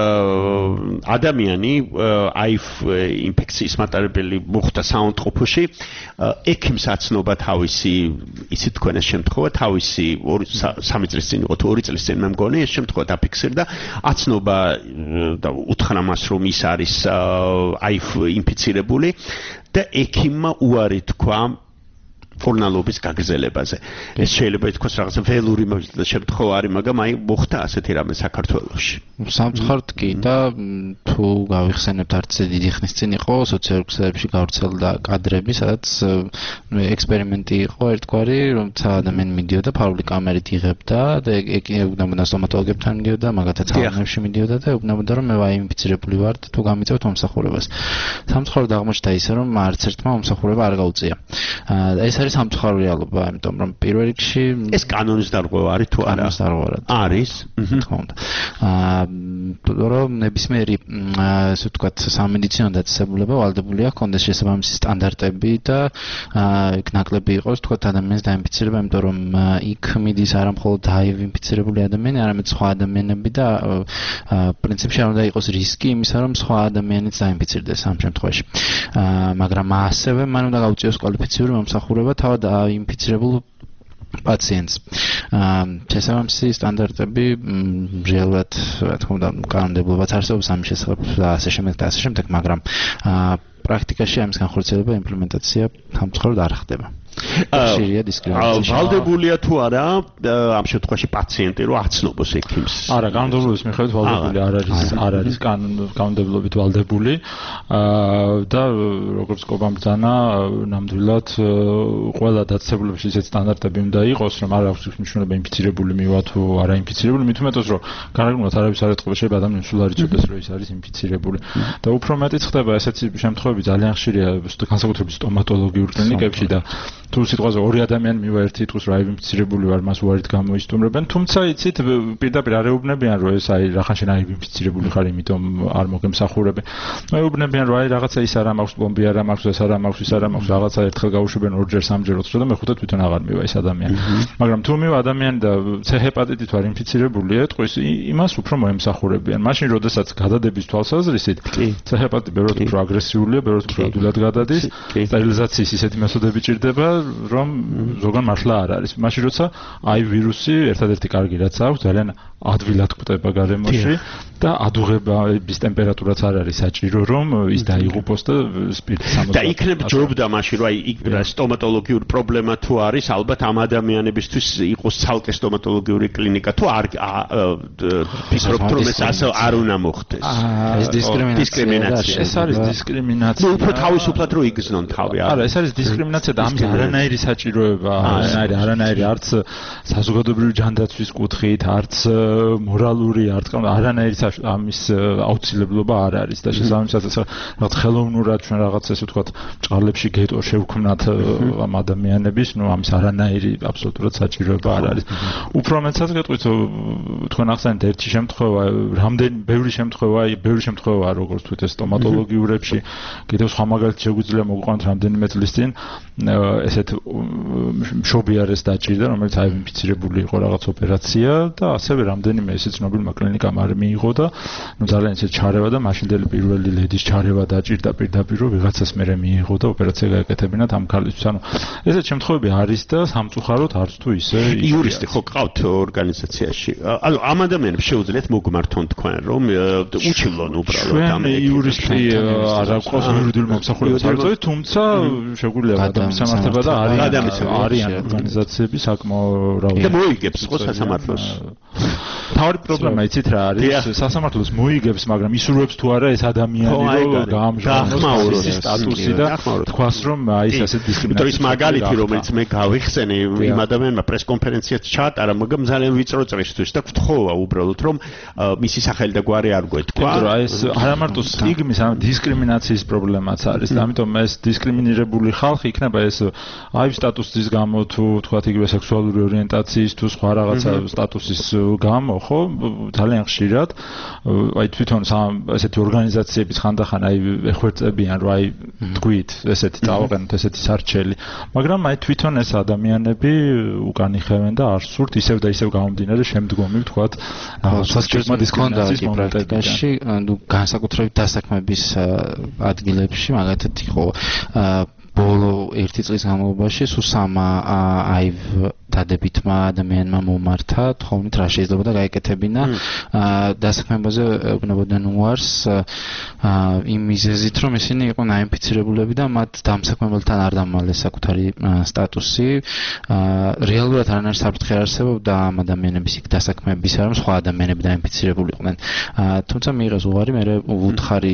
[SPEAKER 3] ადამიანი აიფ ინფექციის მატარებელი მოხდა საავადმყოფოში, ექიმს აცნობა თავისი, იცით თქვენ ეს შემთხვევა, თავისი სამი წლის წინ იყო თუ ორი წლის წინ მე მგონი ეს შემთხვევა დაფიქსირდა, აცნობა და უთხრა მას, რომ ის არის აიფ ინფიცირებული და ექიმმა უარი თქვა ფორნალობის გაგრძელებაზე. ეს შეიძლება ითქვას რაღაც ველური შემთხვევა არის, მაგრამ აი მოხდა ასეთი რამე საქართველოში.
[SPEAKER 4] სამწუხაროდ კი და თუ გავიხსენებთ არც დიდი ხნის წინ იყო სოციალურ ქსელებში გავრცელდა კადრები, სადაც ექსპერიმენტი იყო ერთგვარი, რომელთა ადამიანი მიდიოდა ფარული კამერით იღებდა და ეუბნებოდა სტომატოლოგებთან მიდიოდა, მაგათაც ალმებში მიდიოდა და ეუბნებოდა, რომ მე ვაი ინფიცირებული ვარ და თუ გამიწევთ მომსახურებას. სამწუხაროდ აღმოჩნდა ისე, რომ არც ერთმა მომსახურება არ გაუწია. ეს არის სამწუხარო რეალობა, იმიტომ რომ პირველ რიგში
[SPEAKER 3] ეს კანონის დარღვევა არის თუ არა?
[SPEAKER 4] კანონის დარღვევა
[SPEAKER 3] არის.
[SPEAKER 4] თქმა უნდა. აა რომ ნებისმიერი ასე ვთქვათ სამედიცინო დაწესებულება ვალდებულია ჰქონდეს შესაბამისი სტანდარტები და იქ ნაკლები იყოს ვთქვათ ადამიანის დაინფიცირება, იმიტომ რომ იქ მიდის არა მხოლოდ აივ ინფიცირებული ადამიანი, არამედ სხვა ადამიანები და პრინციპში არ უნდა იყოს რისკი იმისა, რომ სხვა ადამიანიც დაინფიცირდეს ამ შემთხვევაში. მაგრამ ასევე მან უნდა გაუწიოს კვალიფიციური მომსახურება თავად ინფიცირებულ პაციენტს. შესაბამისი სტანდარტები რეალურად, რა თქმა უნდა, კანონმდებლობაც არსებობს ამის შესახებ და ასე შემდეგ და ასე შემდეგ, მაგრამ პრაქტიკაში ამის განხორციელება, იმპლემენტაცია სამწუხაროდ არ ხდება. ხშირია დისკრიმინაცია.
[SPEAKER 3] ვალდებულია თუ არა ამ შემთხვევაში პაციენტი რომ აცნობს ექიმს?
[SPEAKER 5] არა, კანონმდებლობის მიხედვით ვალდებული არ არის, არ არის კანონმდებლობით ვალდებული და როგორც კობამბრძანა ნამდვილად ყველა დაწესებულებში ისეთ სტანდარტები უნდა იყოს, რომ არ აქვს მნიშვნელობა ინფიცირებული მივა თუ არა ინფიცირებული, მით უმეტეს რომ გარეგნულად არავის არ ეთყობა, შეიძლება ადამიანს სულ არ იცოდეს რომ ის არის ინფიცირებული. და უფრო მეტიც ხდება ესეთი შემთხვევები ძალიან ხშირია განსაკუთრებით სტომატოლოგიურ კლინიკებში და თუ სიტყვაზე ორი ადამიანი მივა ერთი იტყვის რომ აი ინფიცირებული ვარ, მას უარით გამოისტუმრებენ, თუმცა იცით პირდაპირ არ ეუბნებიან რომ ეს აი რახან შენ აი ინფიცირებული ხარ, იმიტომ არ მოგემსახურებენ. ეუბნებიან რომ აი რაღაცა ის არა მაქვს, პლომბი არა მაქვს, ეს არა მაქვს, ის არა მაქვს, რაღაცა ერთხელ გაუშვებენ ორჯერ სამჯერ ოთხჯერ და მეხუთე თვითონ აღარ მივა ეს ადამიანი. მაგრამ თუ მივა ადამიანი და C ჰეპატიტით ვარ ინფიცირებული ეტყვის, იმას უფრო მოემსახურებიან. მაშინ როდესაც გადადების თვალსაზრისით C ჰეპატიტი ბევრად უფრო აგრესიულია, ბევრად უფრო ადვილად გადადის, სტერილიზაციის ისეთი მეთოდები ჭირდება, რომ ზოგან მართლა არ არის. მაშინ როცა აი ვირუსი ერთადერთი კარგი რაც აქვს, ძალიან ადვილად კვდება გარემოში და ადუღების ტემპერატურაც არ არის საჭირო, რომ ის დაიღუპოს და სპირტის სამოცდაათი.
[SPEAKER 3] და იქნებ ჯობდა მაშინ რომ აი სტომატოლოგიური პრობლემა თუ არის, ალბათ ამ ადამიანებისთვის იყოს ცალკე სტომატოლოგიური კლინიკა თუ არ ფიქრობთ რომ ეს ასე არ უნდა მოხდეს.
[SPEAKER 4] ეს დისკრიმინაცია.
[SPEAKER 5] ეს არის დისკრიმინაცია.
[SPEAKER 3] ნუ უფრო თავისუფლად რო იგზნონ თავი.
[SPEAKER 5] არა, ეს არის დისკრიმინაცია და ამის არანაირი საჭიროება, არანაირი არანაირი არც საზოგადოებრივი ჯანდაცვის კუთხით, არც მორალური, არც არანაირი ამის აუცილებლობა არ არის და შესაბამისად რაღაც ხელოვნურად ჩვენ რაღაც ესე ვთქვათ ჭყალებში გეტო შევქმნათ ამ ადამიანების, ნუ ამის არანაირი აბსოლუტურად საჭიროება არ არის. უფრო მეტსაც გეტყვით თქვენ ახსენეთ ერთი შემთხვევა, რამდენი ბევრი შემთხვევა, ბევრი შემთხვევა როგორც თვით ეს სტომატოლოგიურებში, კიდევ სხვა მაგალითი შეგვიძლია მოგყვანოთ რამდენიმე წლის წინ ესეთ მშობიარეს დაჭირდა, რომელიც აი ინფიცირებული იყო რაღაც ოპერაცია და ასევე რამდენიმე ესე ცნობილმა კლინიკამ არ მიიღო და ნუ ძალიან ისე ჩარევა და მაშინდელი პირველი ლედის ჩარევა დაჭირდა პირდაპირ რომ ვიღაცას მერე მიიღო და ოპერაცია გაეკეთებინათ ამ ქალისთვის. ანუ ესეთ შემთხვევები არის და სამწუხაროდ არც თუ ისე
[SPEAKER 3] იურისტი ხო გყავთ ორგანიზაციაში? ანუ ამ ადამიანებს შეუძლიათ მოგმართონ თქვენ რომ უჩილონ უბრალოდ ამ
[SPEAKER 5] იურისტი არ აქვს იურიდიული მომსახურება საერთოდ, თუმცა შეგვიძლია ადამიანის სამართება და არის არიან ორგანიზაციები საკმაოდ რაოდენობით.
[SPEAKER 3] და მოიგებს ხო სასამართლოს?
[SPEAKER 5] თავი პრობლემა იცით რა არის? სასამართლოს მოიგებს, მაგრამ ისურვებს თუ არა ეს ადამიანი რომ გაამჟღავნოს ის სტატუსი და თქვას რომ აი ეს ასეთ დისკრიმინაცია.
[SPEAKER 3] ის მაგალითი რომელიც მე გავიხსენე იმ ადამიანმა პრესკონფერენციაც ჩაატარა, მაგრამ ძალიან ვიწრო წრისთვის და გთხოვა უბრალოდ რომ მისი სახელი და გვარი არ გვეთქვა.
[SPEAKER 5] იმიტომ რომ ეს არა მარტო სტიგმის, ან დისკრიმინაციის პრობლემაც არის და ამიტომ ეს დისკრიმინირებული ხალხი იქნება ეს აი სტატუსის გამო თუ თქვათ იგივე სექსუალური ორიენტაციის თუ სხვა რაღაცა სტატუსის გამო, ხო, ძალიან ხშირად აი თვითონ ესეთი ორგანიზაციების ხანდახან აი ეხვერწებიან რომ აი თქვით ესეთი წავაყენოთ ესეთი სარჩელი, მაგრამ აი თვითონ ეს ადამიანები უკან იხევენ და არ სურთ ისევ და ისევ გამომდინარე შემდგომი ვთქვათ სასტიკმა დისკრიმინაციის
[SPEAKER 4] პრაქტიკაში, ანუ განსაკუთრებით დასაქმების ადგილებში მაგათად იყო ბოლო ერთი წლის განმავლობაში სულ სამა აივ დადებითმა ადამიანმა მომართა, თხოვნით რა შეიძლება და გაეკეთებინა დასაქმებაზე ეუბნებოდნენ უარს იმ მიზეზით, რომ ისინი იყვნენ აინფიცირებულები და მათ დამსაქმებელთან არ დამალეს საკუთარი სტატუსი. რეალურად არანაირი საფრთხე არ არსებობდა ამ ადამიანების იქ დასაქმებისა, რომ სხვა ადამიანები დაინფიცირებული იყვნენ. თუმცა მიიღეს უარი, მე ვუთხარი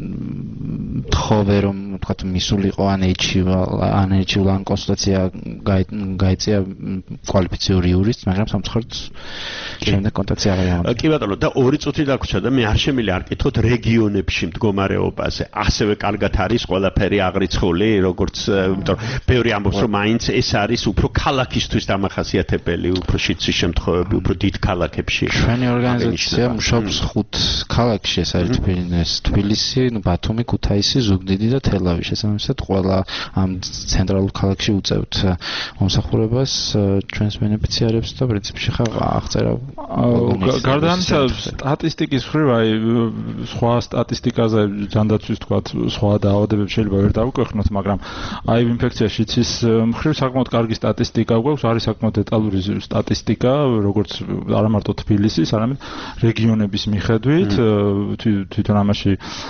[SPEAKER 4] თხოვე რომ თქვათ მისულიყო ან ან ეჩიულ ან კონსულტაცია გაიწია კვალიფიციური იურისტს, მაგრამ სამწუხაროდ შემდეგ კონტაქტი აღარ გამართა.
[SPEAKER 3] კი ბატონო, და ორი წუთი დაგვრჩა და მე არ შემიძლია არ კითხოთ რეგიონებში მდგომარეობაზე. ასევე კარგად არის ყველაფერი აღრიცხული, როგორც იმიტომ ბევრი ამბობს რომ მაინც ეს არის უფრო ქალაქისთვის დამახასიათებელი, უფრო შიცი შემთხვევები, უფრო დიდ ქალაქებში.
[SPEAKER 4] ჩვენი ორგანიზაცია მუშაობს ხუთ ქალაქში, ეს არის თბილისი, ბათუმი, ქუთაისი, ზუგდიდი და თელავი. შესაბამისად ყველა ამ ცენტრალურ ქალაქში უწევთ მომსახურებას ჩვენს ბენეფიციარებს და პრინციპში ხა აღწერა
[SPEAKER 5] გარდა ამისა, სტატისტიკის მხრივ აი სხვა სტატისტიკაზე ჯანდაცვის თქვა სხვა დაავადებებს შეიძლება ვერ დავუკვეხნოთ, მაგრამ აი ინფექციაში ცის მხრივ საკმაოდ კარგი სტატისტიკა გვაქვს, არის საკმაოდ დეტალური სტატისტიკა, როგორც არა მარტო თბილისის, არამედ რეგიონების მიხედვით, თვითონ ამაში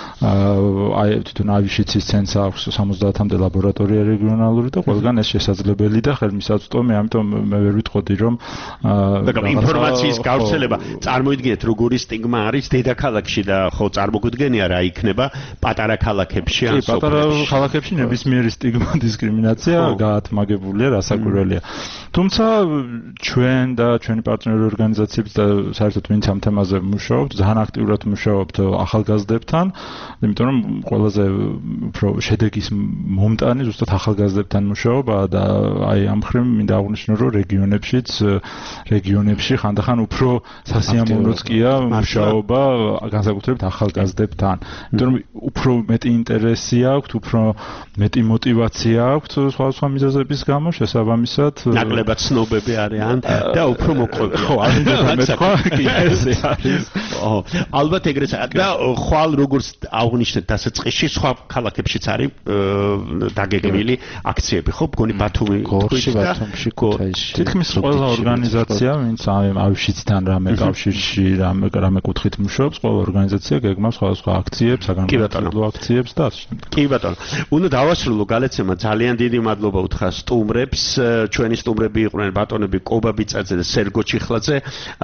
[SPEAKER 5] აი თვითონ ავიშიცის ცენტრს აქვს სამოცდაათამდე ლაბორატორია რეგიონალური და ყველგან ეს შესაძლებელი და ხელმისაწვდომი, ამიტომ მე ვერ ვიტყოდი რომ
[SPEAKER 3] ინფორმაციის გავრცელება წარმოიდგინეთ როგორი სტიგმა არის დედაქალაქში და ხო წარმოგვიდგენია რა იქნება პატარა ქალაქებში ან სოფლებში.
[SPEAKER 5] პატარა ქალაქებში ნებისმიერი სტიგმა დისკრიმინაცია გაათმაგებულია, რასაკვირველია. თუმცა ჩვენ და ჩვენი პარტნიორი ორგანიზაციები და საერთოდ ვინც ამ თემაზე მუშაობთ, ძალიან აქტიურად მუშაობთ ახალგაზრდებთან, იმიტომ რომ ყველაზე უფრო შედეგის მომტანი ზუსტად ახალგაზრდებთან მუშაობა და აი ამ მხრივ მინდა აღვნიშნო რომ რეგიონებშიც რეგიონებში ხანდახან უფრო სასიამოვნოც კია მუშაობა განსაკუთრებით ახალგაზრდებთან. იმიტომ რომ უფრო მეტი ინტერესი აქვთ, უფრო მეტი мотиваცია აქვთ სხვადასხვა მიზეზების გამო შესაბამისად
[SPEAKER 3] ნაკლებად ცნობები არიან და უფრო მოყვები.
[SPEAKER 5] ხო, არ მინდა მეთქვა, კი ესე არის.
[SPEAKER 3] ო, ალბათ ეგრეც და ხვალ როგორც აღნიშნეთ დასაწყისში სხვა ქალაქებშიც არის დაგეგმილი აქციები, ხო? მგონი ბათუმი,
[SPEAKER 4] გორში, ბათუმში, ქუთაისში.
[SPEAKER 5] თითქმის ყველა ორგანიზაცია, ვინც ავშიცთან რამე კავშირში, რამე რამე კუთხით მუშაობს, ყველა ორგანიზაცია გეგმავს სხვადასხვა აქციებს, საგანმანათლებლო აქციებს და ასე შემდეგ.
[SPEAKER 3] კი ბატონო. უნდა დავასრულო გალეცემა ძალიან დიდი მადლობა უთხრა სტუმრებს. ჩვენი სტუმრები იყვნენ ბატონები კობა ბიწაძე და სერგო ჩიხლაძე.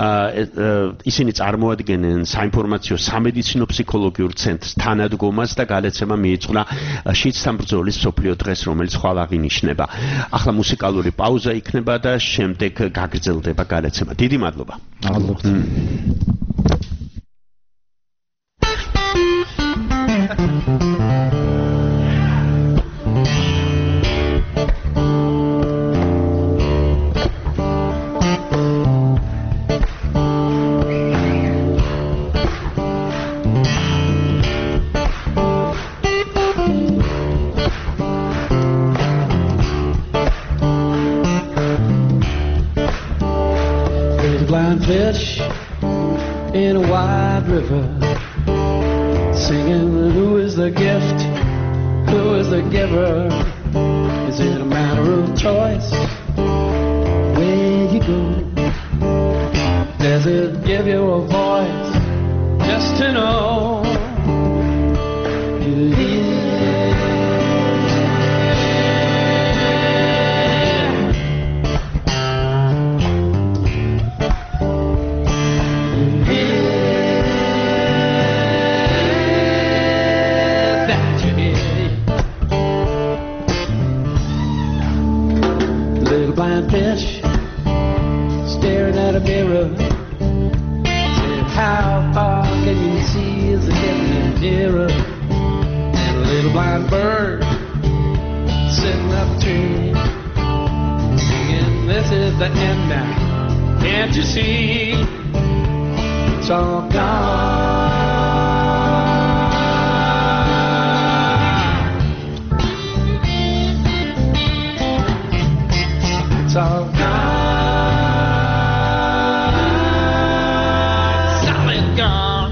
[SPEAKER 3] ისინი წარმოადგენენ საინფორმაციო სამედიცინო ფსიქოლოგიურ ცენტრს თანადგომას და გალეცემა მიეძღვნა შიდსთან ბრძოლის მსოფლიო დღეს, რომელიც ხვალ აღინიშნება. ახლა მუსიკალური პაუზა იქნება და შემდეგ გაგრძელდება გალეცემა. დიდი მადლობა.
[SPEAKER 5] მადლობთ.
[SPEAKER 7] Fish in a wide river, singing, who is the gift, who is the giver? Is it a matter of choice, where you go? Does it give you a voice, just to know you live? Blind fish staring at a mirror, said, how far can you see as it gets nearer? And a little blind bird sitting up a tree, singing, this is the end now, can't you see? It's all gone. It's all gone, solid gone.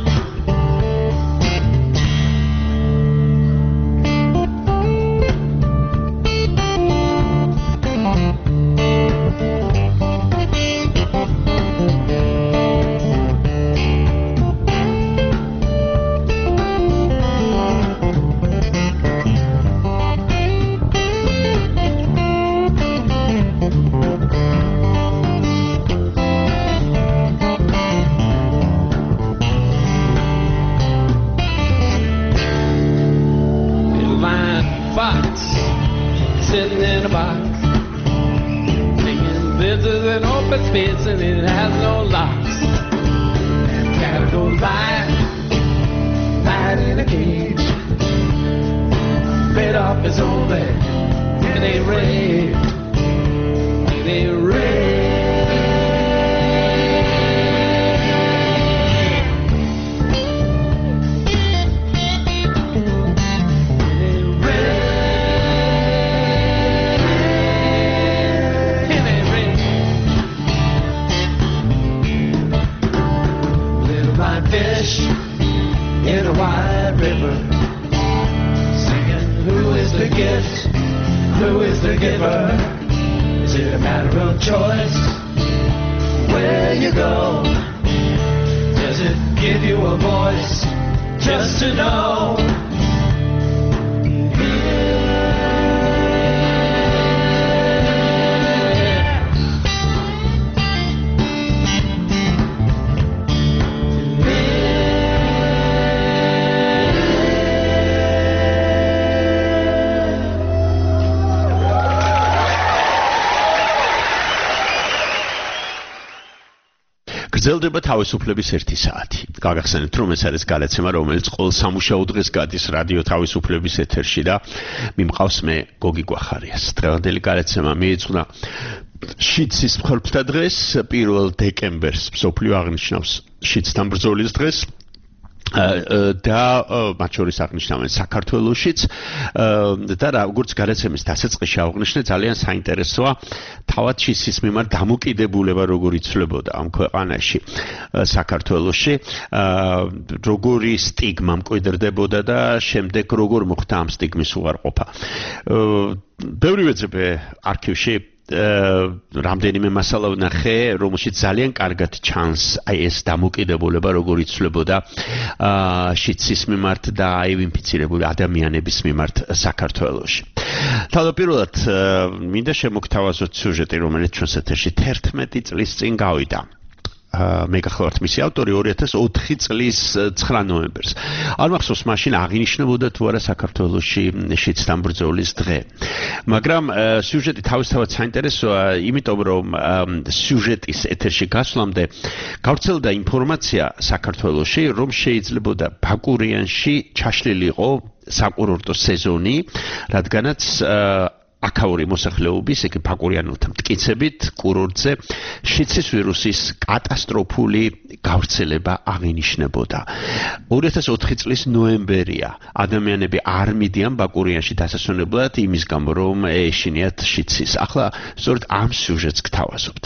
[SPEAKER 7] Sitting in a box, thinking this is an open space and it has no locks. Cat goes by, light in a cage, bit off his own leg, and they rage, they rage. is the giver? Is it a matter of choice? Where you go? Does it give you a voice just to know?
[SPEAKER 3] გრძელდება თავისუფლების ერთი საათი. გაგახსენებთ, რომ ეს არის გადაცემა, რომელიც ყოველ სამუშაო დღეს გადის რადიო თავისუფლების ეთერში და მიმყავს მე გოგი გვახარიას. დღევანდელი გადაცემა მიეძღვნა შიცის მსხვერპლთა დღეს, პირველ დეკემბერს მსოფლიო აღნიშნავს შიცთან ბრძოლის დღეს. და მათ შორის აღნიშნავენ საქართველოშიც და როგორც გადაცემის დასაწყისში აღნიშნე ძალიან საინტერესოა თავად შიცის მიმართ დამოკიდებულება როგორ იცვლებოდა ამ ქვეყანაში საქართველოში როგორი სტიგმა მკვიდრდებოდა და შემდეგ როგორ მოხდა ამ სტიგმის უარყოფა ბევრი ვეძებე არქივში რამდენიმე მასალა ვნახე, რომელშიც ძალიან კარგად ჩანს აი ეს დამოკიდებულება როგორ იცვლებოდა შიცის მიმართ და აი ინფიცირებული ადამიანების მიმართ საქართველოში. თავდაპირველად მინდა შემოგთავაზოთ სიუჟეტი, რომელიც ჩვენს ეთერში თერთმეტი წლის წინ გავიდა. მე გახლავართ მისი ავტორი ორი ათას ოთხი წლის ცხრა ნოემბერს. არ მახსოვს მაშინ აღინიშნებოდა თუ არა საქართველოში შიცთან ბრძოლის დღე. მაგრამ სიუჟეტი თავისთავად საინტერესოა, იმიტომ რომ სიუჟეტის ეთერში გასვლამდე გავრცელდა ინფორმაცია საქართველოში, რომ შეიძლებოდა ბაკურიანში ჩაშლილიყო საკურორტო სეზონი, რადგანაც აქაური მოსახლეობის, ეგ ბაკურიანელთა მტკიცებით, კურორტზე შიცის ვირუსის კატასტროფული გავრცელება აღინიშნებოდა. ორი ათას ოთხი წლის ნოემბერია. ადამიანები არ მიდიან ბაკურიანში დასასვენებლად იმის გამო, რომ ეშინიათ შიცის. ახლა სწორედ ამ სიუჟეტს გთავაზობთ.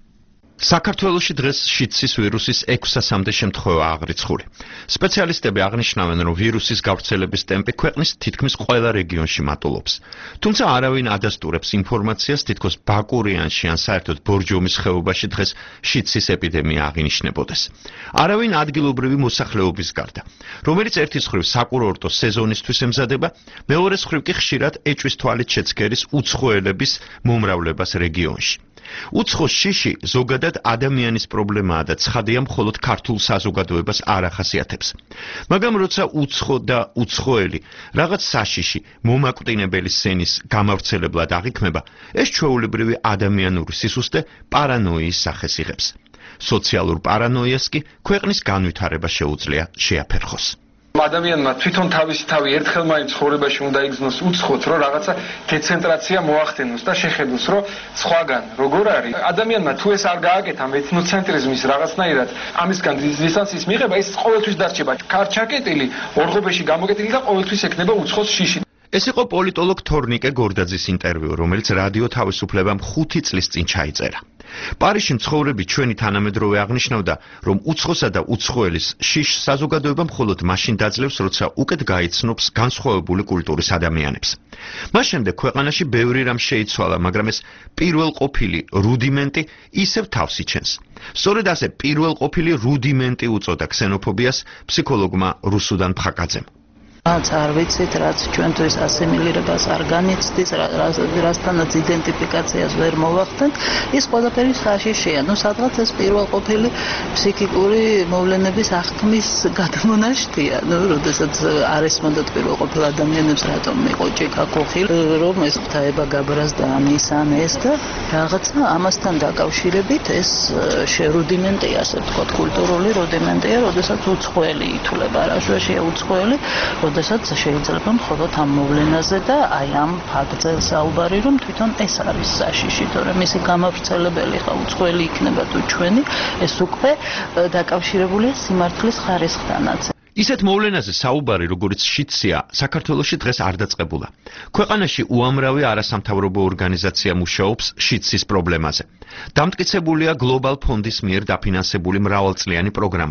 [SPEAKER 3] საქართველოში დღეს შიცის ვირუსის ექვსასამდე შემთხვევა აღრიცხული. სპეციალისტები აღნიშნავენ, რომ ვირუსის გავრცელების ტემპი ქვეყნის თითქმის ყველა რეგიონში მატულობს. თუმცა არავინ ადასტურებს ინფორმაციას, თითქოს ბაკურიანში ან საერთოდ ბორჯომის ხეობაში დღეს შიცის ეპიდემია აღინიშნებოდეს. არავინ ადგილობრივი მოსახლეობის გარდა, რომელიც ერთის მხრივ საკურორტო სეზონისთვის ემზადება, მეორეს მხრივ კი ხშირად ეჭვის თვალით შეცქერის უცხოელების მომრავლებას რეგიონში. უცხო შიში ზოგადად ადამიანის პრობლემაა და ცხადია მხოლოდ ქართულ საზოგადოებას არ ახასიათებს. მაგრამ როცა უცხო და უცხოელი რაღაც საშიში მომაკვდინებელი სენის გამავრცელებლად აღიქმება, ეს ჩვეულებრივი ადამიანური სისუსტე პარანოიის სახეს იღებს. სოციალურ პარანოიას კი ქვეყნის განვითარება შეუძლია შეაფერხოს.
[SPEAKER 8] ადამიანმა თვითონ თავისი თავი ერთხელ მაინც ცხოვრებაში უნდა იგრძნოს უცხოთ, რომ რაღაცა დეცენტრაცია მოახდენოს და შეხედოს, რომ სხვაგან როგორ არის. ადამიანმა თუ ეს არ გააკეთა ეთნოცენტრიზმის რაღაცნაირად ამისგან დისტანციის მიღება, ის ყოველთვის დარჩება კარჩაკეტილი, ორღობეში გამოკეტილი და ყოველთვის ექნება უცხოს შიში.
[SPEAKER 9] ეს იყო პოლიტოლოგ თორნიკე გორდაძის ინტერვიუ, რომელიც რადიო თავისუფლებამ ხუთი წლის წინ ჩაიწერა. პარიზში მცხოვრები ჩვენი თანამედროვე აღნიშნავდა, რომ უცხოსა და უცხოელის შიშს საზოგადოება მხოლოდ მაშინ დაძლევს, როცა უკეთ გაიცნობს განსხვავებული კულტურის ადამიანებს. მას შემდეგ ქვეყანაში ბევრი რამ შეიცვალა, მაგრამ ეს პირველყოფილი რუდიმენტი ისევ თავს იჩენს. სწორედ ასე პირველყოფილი რუდიმენტი უწოდა ქსენოფობიას ფსიქოლოგმა რუსუდან ფხაკაძემ.
[SPEAKER 10] რაც არ ვიცით, რაც ჩვენთვის ასიმილირებას არ განიცდის, რასთანაც იდენტიფიკაციას ვერ მოვახდენთ, ის ყველაფერი საშიშია. ნუ სადღაც ეს პირველყოფილი ფსიქიკური მოვლენების აღქმის გადამონაშთია. ნუ როდესაც არ ესმოდათ პირველყოფილ ადამიანებს, რატომ იყო ჭიქა კოხი, რომ ეს ღვთაება გაბრას და ამისან ეს და რაღაცა ამასთან დაკავშირებით ეს შერუდიმენტია, ასე ვთქვათ, კულტურული რუდიმენტია, როდესაც უცხოელი ითვლება. რაშუაშია უცხოელი? როდესაც შეიძლება მხოლოდ ამ მოვლენაზე და აი ამ ფაქტზე საუბარი, რომ თვითონ ეს არის საშიში, თორემ მისი გამავრცელებელი ხა უცხოელი იქნება თუ ჩვენი, ეს უკვე დაკავშირებულია სიმართლის ხარისხთანაც.
[SPEAKER 9] ისეთ მოვლენაზე საუბარი, როგორც შიცია, საქართველოში დღეს არ დაწყებულა. ქვეყანაში უამრავი არასამთავრობო ორგანიზაცია მუშაობს შიცის პრობლემაზე. დამტკიცებულია გლობალ ფონდის მიერ დაფინანსებული მრავალწლიანი პროგრამაც.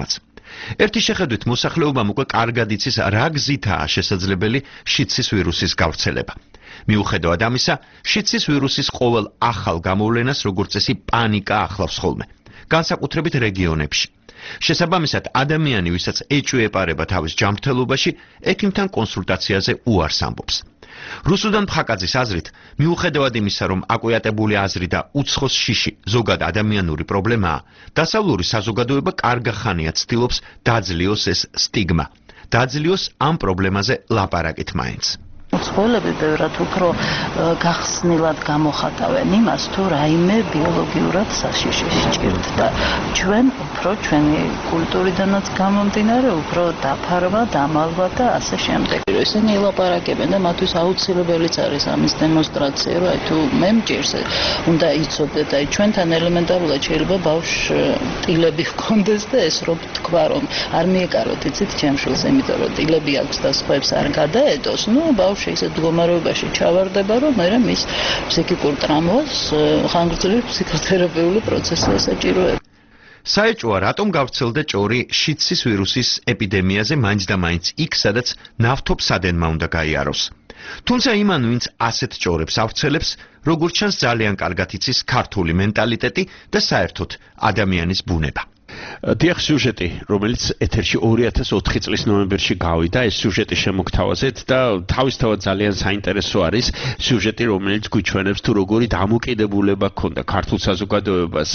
[SPEAKER 9] ერთი შეხედვით მოსახლეობამ უკვე კარგად იცის რა გზითაა შესაძლებელი შიდსის ვირუსის გავრცელება. მიუხედავად ამისა, შიდსის ვირუსის ყოველ ახალ გამოვლენას როგორც წესი პანიკა ახლავს ხოლმე, განსაკუთრებით რეგიონებში. შესაბამისად, ადამიანი, ვისაც ეჭვი ეპარება თავის ჯანმრთელობაში, ექიმთან კონსულტაციაზე უარს ამბობს. რუსუდან ფხაკაძის აზრით, მიუხედავად იმისა, რომ აკვიატებული აზრი და უცხოს შიში ზოგად ადამიანური პრობლემაა, დასავლური საზოგადოება კარგა ხანია ცდილობს დაძლიოს ეს სტიგმა. დაძლიოს ამ პრობლემაზე ლაპარაკით მაინც.
[SPEAKER 10] უცხოელები ბევრად უფრო გახსნილად გამოხატავენ იმას, თუ რაიმე ბიოლოგიურად საშიში სჭირთ და ჩვენ უფრო ჩვენი კულტურიდანაც გამომდინარე, უფრო დაფარვა, დამალვა და ასე შემდეგ. ესენი ელაპარაკებენ და მათთვის აუცილებელიც არის ამის დემონსტრაცია, რომ აი თუ მე მჭირს უნდა იცოდეთ, აი ჩვენთან ელემენტარულად შეიძლება ბავშვ ტილები ჰქონდეს და ეს რომ თქვა რომ არ მიეკაროთ იცით ჩემშულს, იმიტომ რომ ტილები აქვს და სხვებს არ გადაედოს, ნუ ბავშვი ისეთ მდგომარეობაში ჩავარდება, რომ მერე მის ფსიქიკურ ტრამვას ხანგრძლივი ფსიქოთერაპიული პროცესი ესაჭიროება.
[SPEAKER 9] საეჭვოა, რატომ გავრცელდა ჭორი შიდსის ვირუსის ეპიდემიაზე მაინც და მაინც იქ, სადაც ნავთობსადენმა უნდა გაიაროს. თუმცა იმან, ვინც ასეთ ჭორებს ავრცელებს, როგორც ჩანს ძალიან კარგად იცის ქართული მენტალიტეტი და საერთოდ ადამიანის ბუნება.
[SPEAKER 3] დიახ, სიუჟეტი, რომელიც ეთერში ორი ათას ოთხი წლის ნოემბერში გავიდა, ეს სიუჟეტი შემოგთავაზეთ და თავისთავად ძალიან საინტერესო არის სიუჟეტი, რომელიც გვიჩვენებს თუ როგორი დამოკიდებულება ჰქონდა ქართულ საზოგადოებას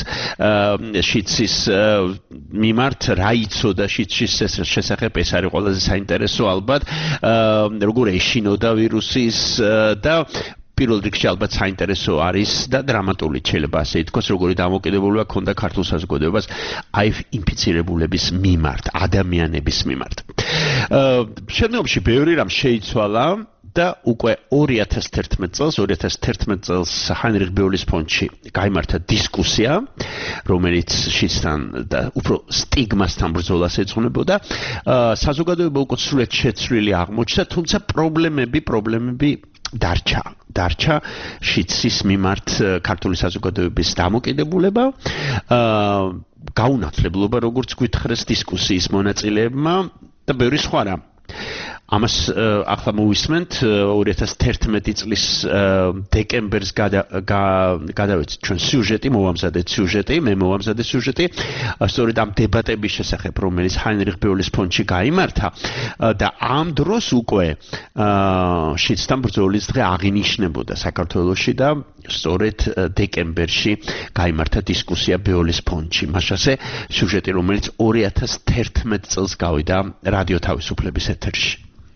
[SPEAKER 3] შიდსის მიმართ, რა იცოდა შიდსის შესახებ, ეს არის ყველაზე საინტერესო ალბათ, როგორ ეშინოდა ვირუსის და პირველ რიგში ალბათ საინტერესო არის და დრამატული შეიძლება ასე ითქვას, როგორი დამოკიდებულება ჰქონდა ქართულ საზოგადოებას აი ინფიცირებულების მიმართ, ადამიანების მიმართ. შემდგომში ბევრი რამ შეიცვალა და უკვე ორი ათას თერთმეტ წელს, ორი ათას თერთმეტ წელს ჰაინრიხ ბეულის ფონდში გაიმართა დისკუსია, რომელიც შიდსთან და უფრო სტიგმასთან ბრძოლას ეძღვნებოდა. საზოგადოება უკვე სრულად შეცვლილი აღმოჩნდა, თუმცა პრობლემები, პრობლემები დარჩა დარჩა შიდსის მიმართ ქართული საზოგადოების დამოკიდებულება, გაუნათლებლობა, როგორც გვითხრეს დისკუსიის მონაწილეებმა და ბევრი სხვა რამ. ამას ახლა მოვისმენთ ორი ათას თერთმეტი წლის დეკემბერს გადავეცით ჩვენ სიუჟეტი, მოვამზადეთ სიუჟეტი, მე მოვამზადეთ სიუჟეტი, სწორედ ამ დებატების შესახებ, რომელიც ჰაინრიხ ბეულის ფონდში გაიმართა და ამ დროს უკვე შიდსთან ბრძოლის დღე აღინიშნებოდა საქართველოში და სწორედ დეკემბერში გაიმართა დისკუსია ბეულის ფონდში. მაშასე სიუჟეტი, რომელიც ორი ათას თერთმეტ წელს გავიდა რადიო თავისუფლების ეთერში.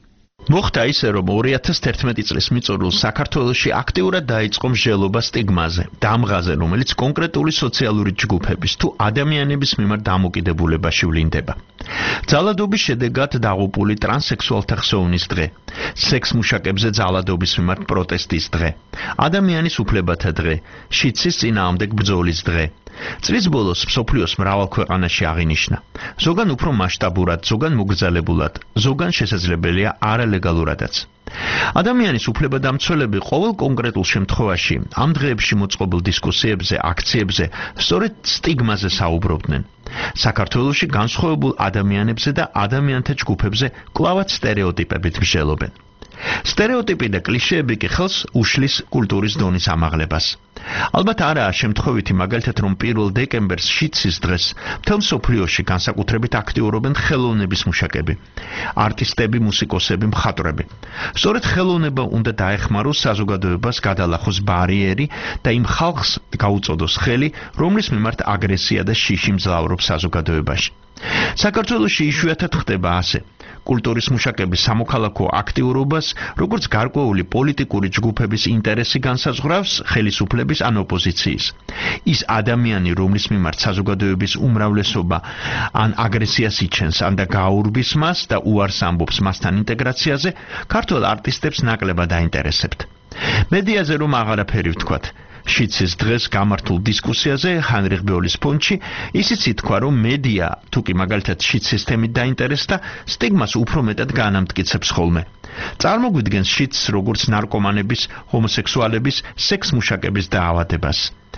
[SPEAKER 3] მოხდა ისე, რომ ორი ათას თერთმეტი წლის მიწურულს საქართველოში აქტიურად დაიწყო მსჯელობა სტიგმაზე, დამღაზე, რომელიც კონკრეტული სოციალური ჯგუფების თუ ადამიანების მიმართ დამოკიდებულებაში ვლინდება. ძალადობის შედეგად დაღუპული ტრანსსექსუალთა ხსოვნის დღე, სექს მუშაკებზე ძალადობის მიმართ პროტესტის დღე, ადამიანის უფლებათა დღე, შიდსის წინააღმდეგ ბრძოლის დღე. წლის ბოლოს მსოფლიოს მრავალ ქვეყანაში აღინიშნა. ზოგან უფრო მასშტაბურად, ზოგან მოგრძალებულად, ზოგან შესაძლებელია არალეგალურადაც. ადამიანის უფლებადამცველები ყოველ კონკრეტულ შემთხვევაში ამ დღეებში მოწყობილ დისკუსიებზე, აქციებზე სწორედ სტიგმაზე საუბრობდნენ. საქართველოში განსხვავებულ ადამიანებზე და ადამიანთა ჯგუფებზე კვლავაც სტერეოტიპებით მსჯელობენ. სტერეოტიპი და კლიშეები კი ხელს უშლის კულტურის დონის ამაღლებას. ალბათ არაა შემთხვევითი მაგალითად, რომ პირველ დეკემბერს შიდსის დღეს მთელ მსოფლიოში განსაკუთრებით აქტიურობენ ხელოვნების მუშაკები, არტისტები, მუსიკოსები, მხატვრები. სწორედ ხელოვნება უნდა დაეხმაროს საზოგადოებას გადალახოს ბარიერი და იმ ხალხს გაუწოდოს ხელი, რომლის მიმართ აგრესია და შიში მძლავრობს საზოგადოებაში. საქართველოში იშვიათად ხდება ასე. კულტურის მუშაკების სამოქალაქო აქტიურობას, როგორც გარკვეული პოლიტიკური ჯგუფების ინტერესი განსაზღვრავს ხელისუფლების ან ოპოზიციის. ის ადამიანი, რომლის მიმართ საზოგადოების უმრავლესობა ან აგრესიას იჩენს, ან და გაურბის მას და უარს ამბობს მასთან ინტეგრაციაზე, ქართველ არტისტებს ნაკლებად აინტერესებთ. მედიაზე რომ აღარაფერი ვთქვათ, შიდსის დღეს გამართულ დისკუსიაზე ჰაინრიხ ბეულის ფონდში ისიც ითქვა, რომ მედია თუ კი მაგალითად შიდსის თემით დაინტერესდა, სტიგმას უფრო მეტად განამტკიცებს ხოლმე. წარმოგვიდგენს შიდს როგორც ნარკომანების, ჰომოსექსუალების, სექს მუშაკების დაავადებას.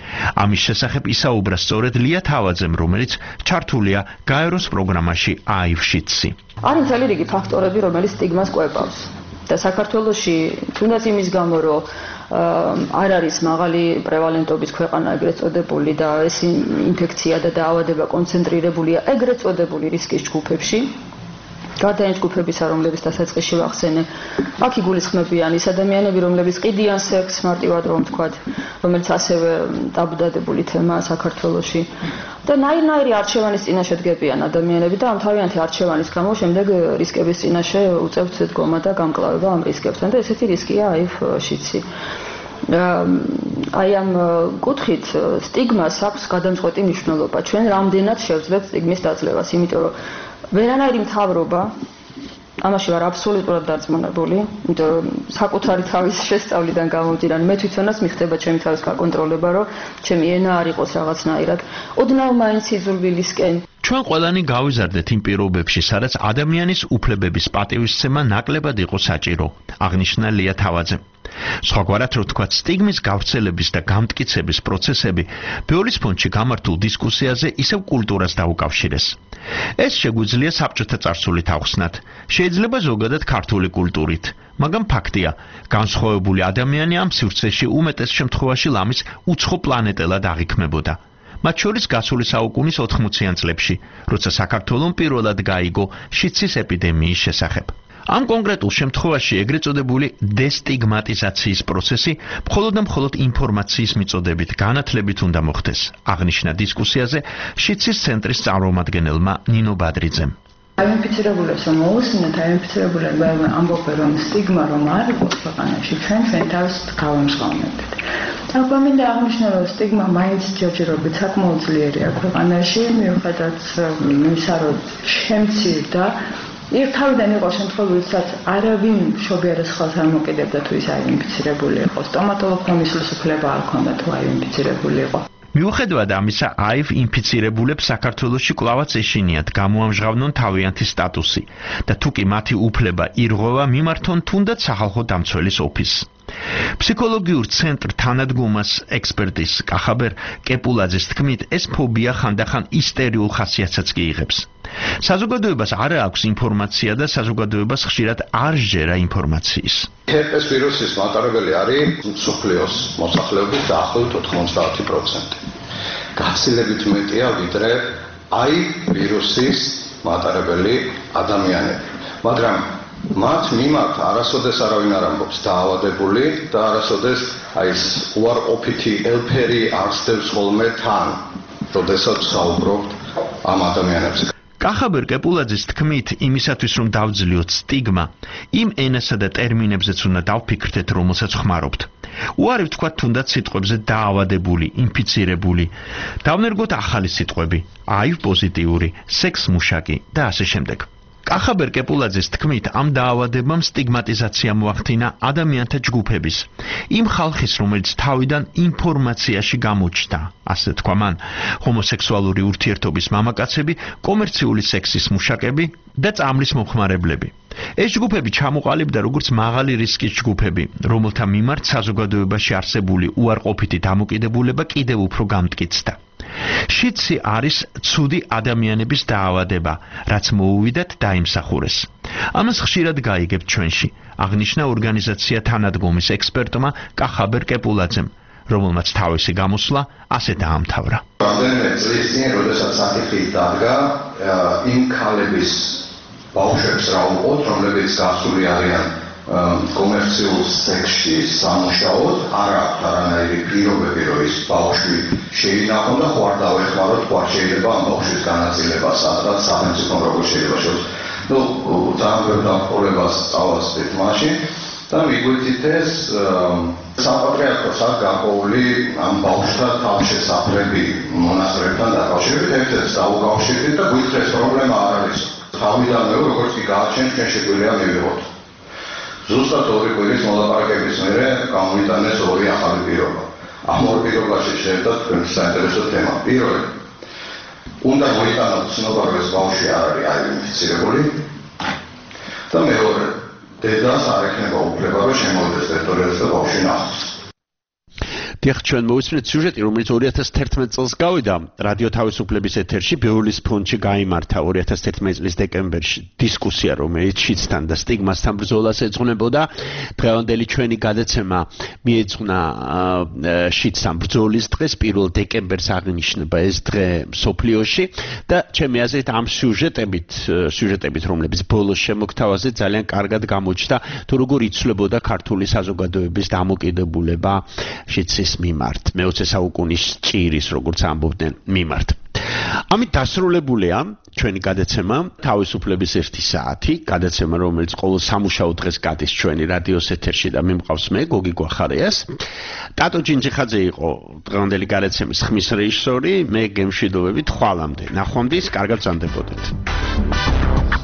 [SPEAKER 9] ამის შესახებ ისაუბრა სწორედ ლია თავაძემ, რომელიც ჩართულია გაეროს პროგრამაში აივშიცი.
[SPEAKER 11] არის მთელი რიგი ფაქტორები, რომელიც სტიგმას კვებავს. და საქართველოში თუნდაც იმის გამო, რომ არ არის მაღალი პრევალენტობის ქვეყანა ეგრეთ წოდებული და ეს ინფექცია და დაავადება კონცენტრირებულია ეგრეთ წოდებული რისკის ჯგუფებში. გარდა იმ ჯგუფებისა, რომლებიც დასაწყისში ვახსენე, აქ იგულისხმებიან ის ადამიანები, რომლებიც ყიდიან სექსს, მარტივად რომ ვთქვათ, რომელიც ასევე დაბუდადებული თემაა საქართველოში. და ნაირ-ნაირი არჩევანის წინაშე დგებიან ადამიანები და ამ თავიანთი არჩევანის გამო შემდეგ რისკების წინაშე უწევთ დგომა და გამკლავება ამ რისკებთან და ესეთი რისკია აივშიცი. აი ამ კუთხით სტიგმას აქვს გადამწყვეტი მნიშვნელობა. ჩვენ რამდენად შევძლებთ სტიგმის დაძლევას, იმიტომ რომ ვერანაირი მთავრობა ამაში ვარ აბსოლუტურად დარწმუნებული, იმიტომ რომ საკუთარი თავის შესწავლიდან გამომდინარე, მე თვითონაც მიხდება ჩემი თავის გაკონტროლება, რომ ჩემი ენა არ იყოს რაღაცნაირად. ოდნავ მაინც იზრვილისკენ.
[SPEAKER 9] ჩვენ ყველანი გავიზარდეთ იმ პირობებში, სადაც ადამიანის უფლებების პატივისცემა ნაკლებად იყო საჭირო, აღნიშნა ლია თავაძემ. სხვაგვარად რო ვთქვათ, სტიგმის გავრცელების და გამტკიცების პროცესები ბევრის ფონდში გამართულ დისკუსიაზე ისევ კულტურას დაუკავშირეს. ეს შეგვიძლია საბჭოთა წარსულით ავხსნათ, შეიძლება ზოგადად ქართული კულტურით, მაგრამ ფაქტია, განსხვავებული ადამიანი ამ სივრცეში უმეტეს შემთხვევაში ლამის უცხო პლანეტელად აღიქმებოდა. მათ შორის გასული საუკუნის ოთხმოციან წლებში, როცა საქართველომ პირველად გაიგო შიცის ეპიდემიის შესახებ. ამ კონკრეტულ შემთხვევაში ეგრეთ წოდებული დესტიგმატიზაციის პროცესი მხოლოდ და მხოლოდ ინფორმაციის მიწოდებით განათლებით უნდა მოხდეს, აღნიშნა დისკუსიაზე შიცის ცენტრის წარმომადგენელმა ნინო ბადრიძემ.
[SPEAKER 12] აინფიცირებულებს რომ მოусმინოთ, აინფიცირებულები ამბობენ რომ სტიგმა რომ არ იყოს ქვეყანაში, ჩვენ ჩვენ თავს გავამჟღავნებთ. აქ მინდა აღნიშნო, რომ სტიგმა მაინც ჯერჯერობით საკმაოდ ძლიერია ქვეყანაში, მიუხედავად იმისა, რომ შემცირდა. Ირთავიდან იყო შემთხვევითაც არავინ მშობიარეს ხელს არ მოკიდებდა თუ ის აინფიცირებული იყო. სტომატოლოგმა მისვლის უფლება არ ჰქონდა თუ აინფიცირებული იყო.
[SPEAKER 9] მიუხედავად ამისა, აივ ინფიცირებულებს საქართველოში კვლავაც ეშინიათ გამოამჟღავნონ თავიანთი სტატუსი და თუ კი მათი უფლება ირღვევა, მიმართონ თუნდაც სახალხო დამცველის ოფისს. ფსიქოლოგიურ ცენტრ თანადგომას ექსპერტის კახაბერ კეპულაძის თქმით, ეს ფობია ხანდახან ისტერიულ ხასიათსაც კი იღებს. საზოგადოებას არ აქვს ინფორმაცია და საზოგადოებას ხშირად არ სჯერა ინფორმაციის.
[SPEAKER 13] ჰერპეს ვირუსის მატარებელი არის მსოფლიოს მოსახლეობის დაახლოებით ოთხმოცდაათი პროცენტი. გაცილებით მეტია ვიდრე აი ვირუსის მატარებელი ადამიანები. მაგრამ მათ მიმართ არასოდეს არავინ არ ამბობს დაავადებული და არასოდეს აი ეს უარყოფითი ელფერი არსდევს ხოლმე თან, როდესაც საუბრობთ ამ ადამიანებზე.
[SPEAKER 9] კახაბერ კეპულაძის თქმით, იმისათვის რომ დავძლიოთ სტიგმა, იმ ენასა და ტერმინებზეც უნდა დავფიქრდეთ, რომელსაც ხმარობთ. უარი ვთქვათ თუნდაც სიტყვებზე დაავადებული, ინფიცირებული. დავნერგოთ ახალი სიტყვები, აივ პოზიტიური, სექს მუშაკი და ასე შემდეგ. კახაბერ კეპულაძის თქმით, ამ დაავადებამ სტიგმატიზაცია მოახდინა ადამიანთა ჯგუფების, იმ ხალხის, რომელიც თავიდან ინფორმაციაში გამოჩნდა, ასე თქვა მან, ჰომოსექსუალური ურთიერთობის მამაკაცები, კომერციული სექსის მუშაკები და წამლის მომხმარებლები. ეს ჯგუფები ჩამოყალიბდა როგორც მაღალი რისკის ჯგუფები, რომელთა მიმართ საზოგადოებაში არსებული უარყოფითი დამოკიდებულება კიდევ უფრო გამტკიცდა. შიცი არის ცუდი ადამიანების დაავადება, რაც მოუვიდათ დაიმსახურეს. ამას ხშირად გაიგებთ ჩვენში, აღნიშნა ორგანიზაცია თანადგომის ექსპერტმა კახაბერ კეპულაძემ, რომელმაც თავისი გამოსვლა ასე დაამთავრა.
[SPEAKER 13] რამდენიმე წლის წინ, როდესაც საკითხი დადგა, იმ ქალების ბავშვებს რა უყოთ, რომლებიც გასული არიან კომერციულ სექსში სამუშაოდ, არ აქვს არანაირი პირობები, რომ ის ბავშვი შეინახონ და ხო არ დავეხმაროთ, ხო არ შეიძლება ამ ბავშვის განაწილება, სადღაც სახელმწიფომ როგორ შეიძლება შევს. ნუ ძალიან ბევრ დამყოლებას წავასწრეთ მაშინ და მიგვიწით ეს საპატრიარქოს აქ გაყოლი ამ ბავშვთა თავშესაფრები მონასტრებთან დაკავშირებით, ერთ-ერთს დაუკავშირდით და გვითხრეს პრობლემა არ არის. თავიდანვე როგორც კი გააჩენთ, ჩვენ შეგვიძლია მივიღოთ. ზუსტად ორი კვირის მოლაპარაკების მერე გამოვიტანეს ორი ახალი პირობა. ამ ორ პირობაში შეერთდა თქვენს საინტერესო თემა. პირველი, უნდა მოიტანოთ ცნობა, რომ ეს ბავშვი არ არის აინფიცირებული და მეორე, დედას არ ექნება უფლება, რომ შემოვიდეს ტერიტორიაზე და ბავშვი ნახოს.
[SPEAKER 3] დიახ, ჩვენ მოვისმენთ სიუჟეტი, რომელიც ორი ათას თერთმეტ წელს გავიდა რადიო თავისუფლების ეთერში, ბეულის ფონდში გაიმართა ორი ათას თერთმეტ წლის დეკემბერში დისკუსია, რომელიც შიდსთან და სტიგმასთან ბრძოლას ეძღვნებოდა. დღევანდელი ჩვენი გადაცემა მიეძღვნა შიდსთან ბრძოლის დღეს, პირველ დეკემბერს აღინიშნება ეს დღე მსოფლიოში და ჩემი აზრით ამ სიუჟეტებით, სიუჟეტებით, რომლებიც ბოლოს შემოგთავაზე ძალიან კარგად გამოჩნდა, თუ როგორ იცვლებოდა ქართული საზოგადოების დამოკიდებულება შიდსის მიმართ, მეოცე საუკუნის ჭირის, როგორც ამბობდნენ, მიმართ. ამით დასრულებულია ჩვენი გადაცემა თავისუფლების ერთი საათი, გადაცემა, რომელიც ყოველ სამუშაო დღეს გადის ჩვენი რადიოს ეთერში და მიმყავს მე, გოგი გვახარიას. ტატო ჯინჯიხაძე იყო დღევანდელი გადაცემის ხმის რეჟისორი, მე გემშვიდობებით ხვალამდე. ნახვამდის, კარგად ბრძანდებოდეთ.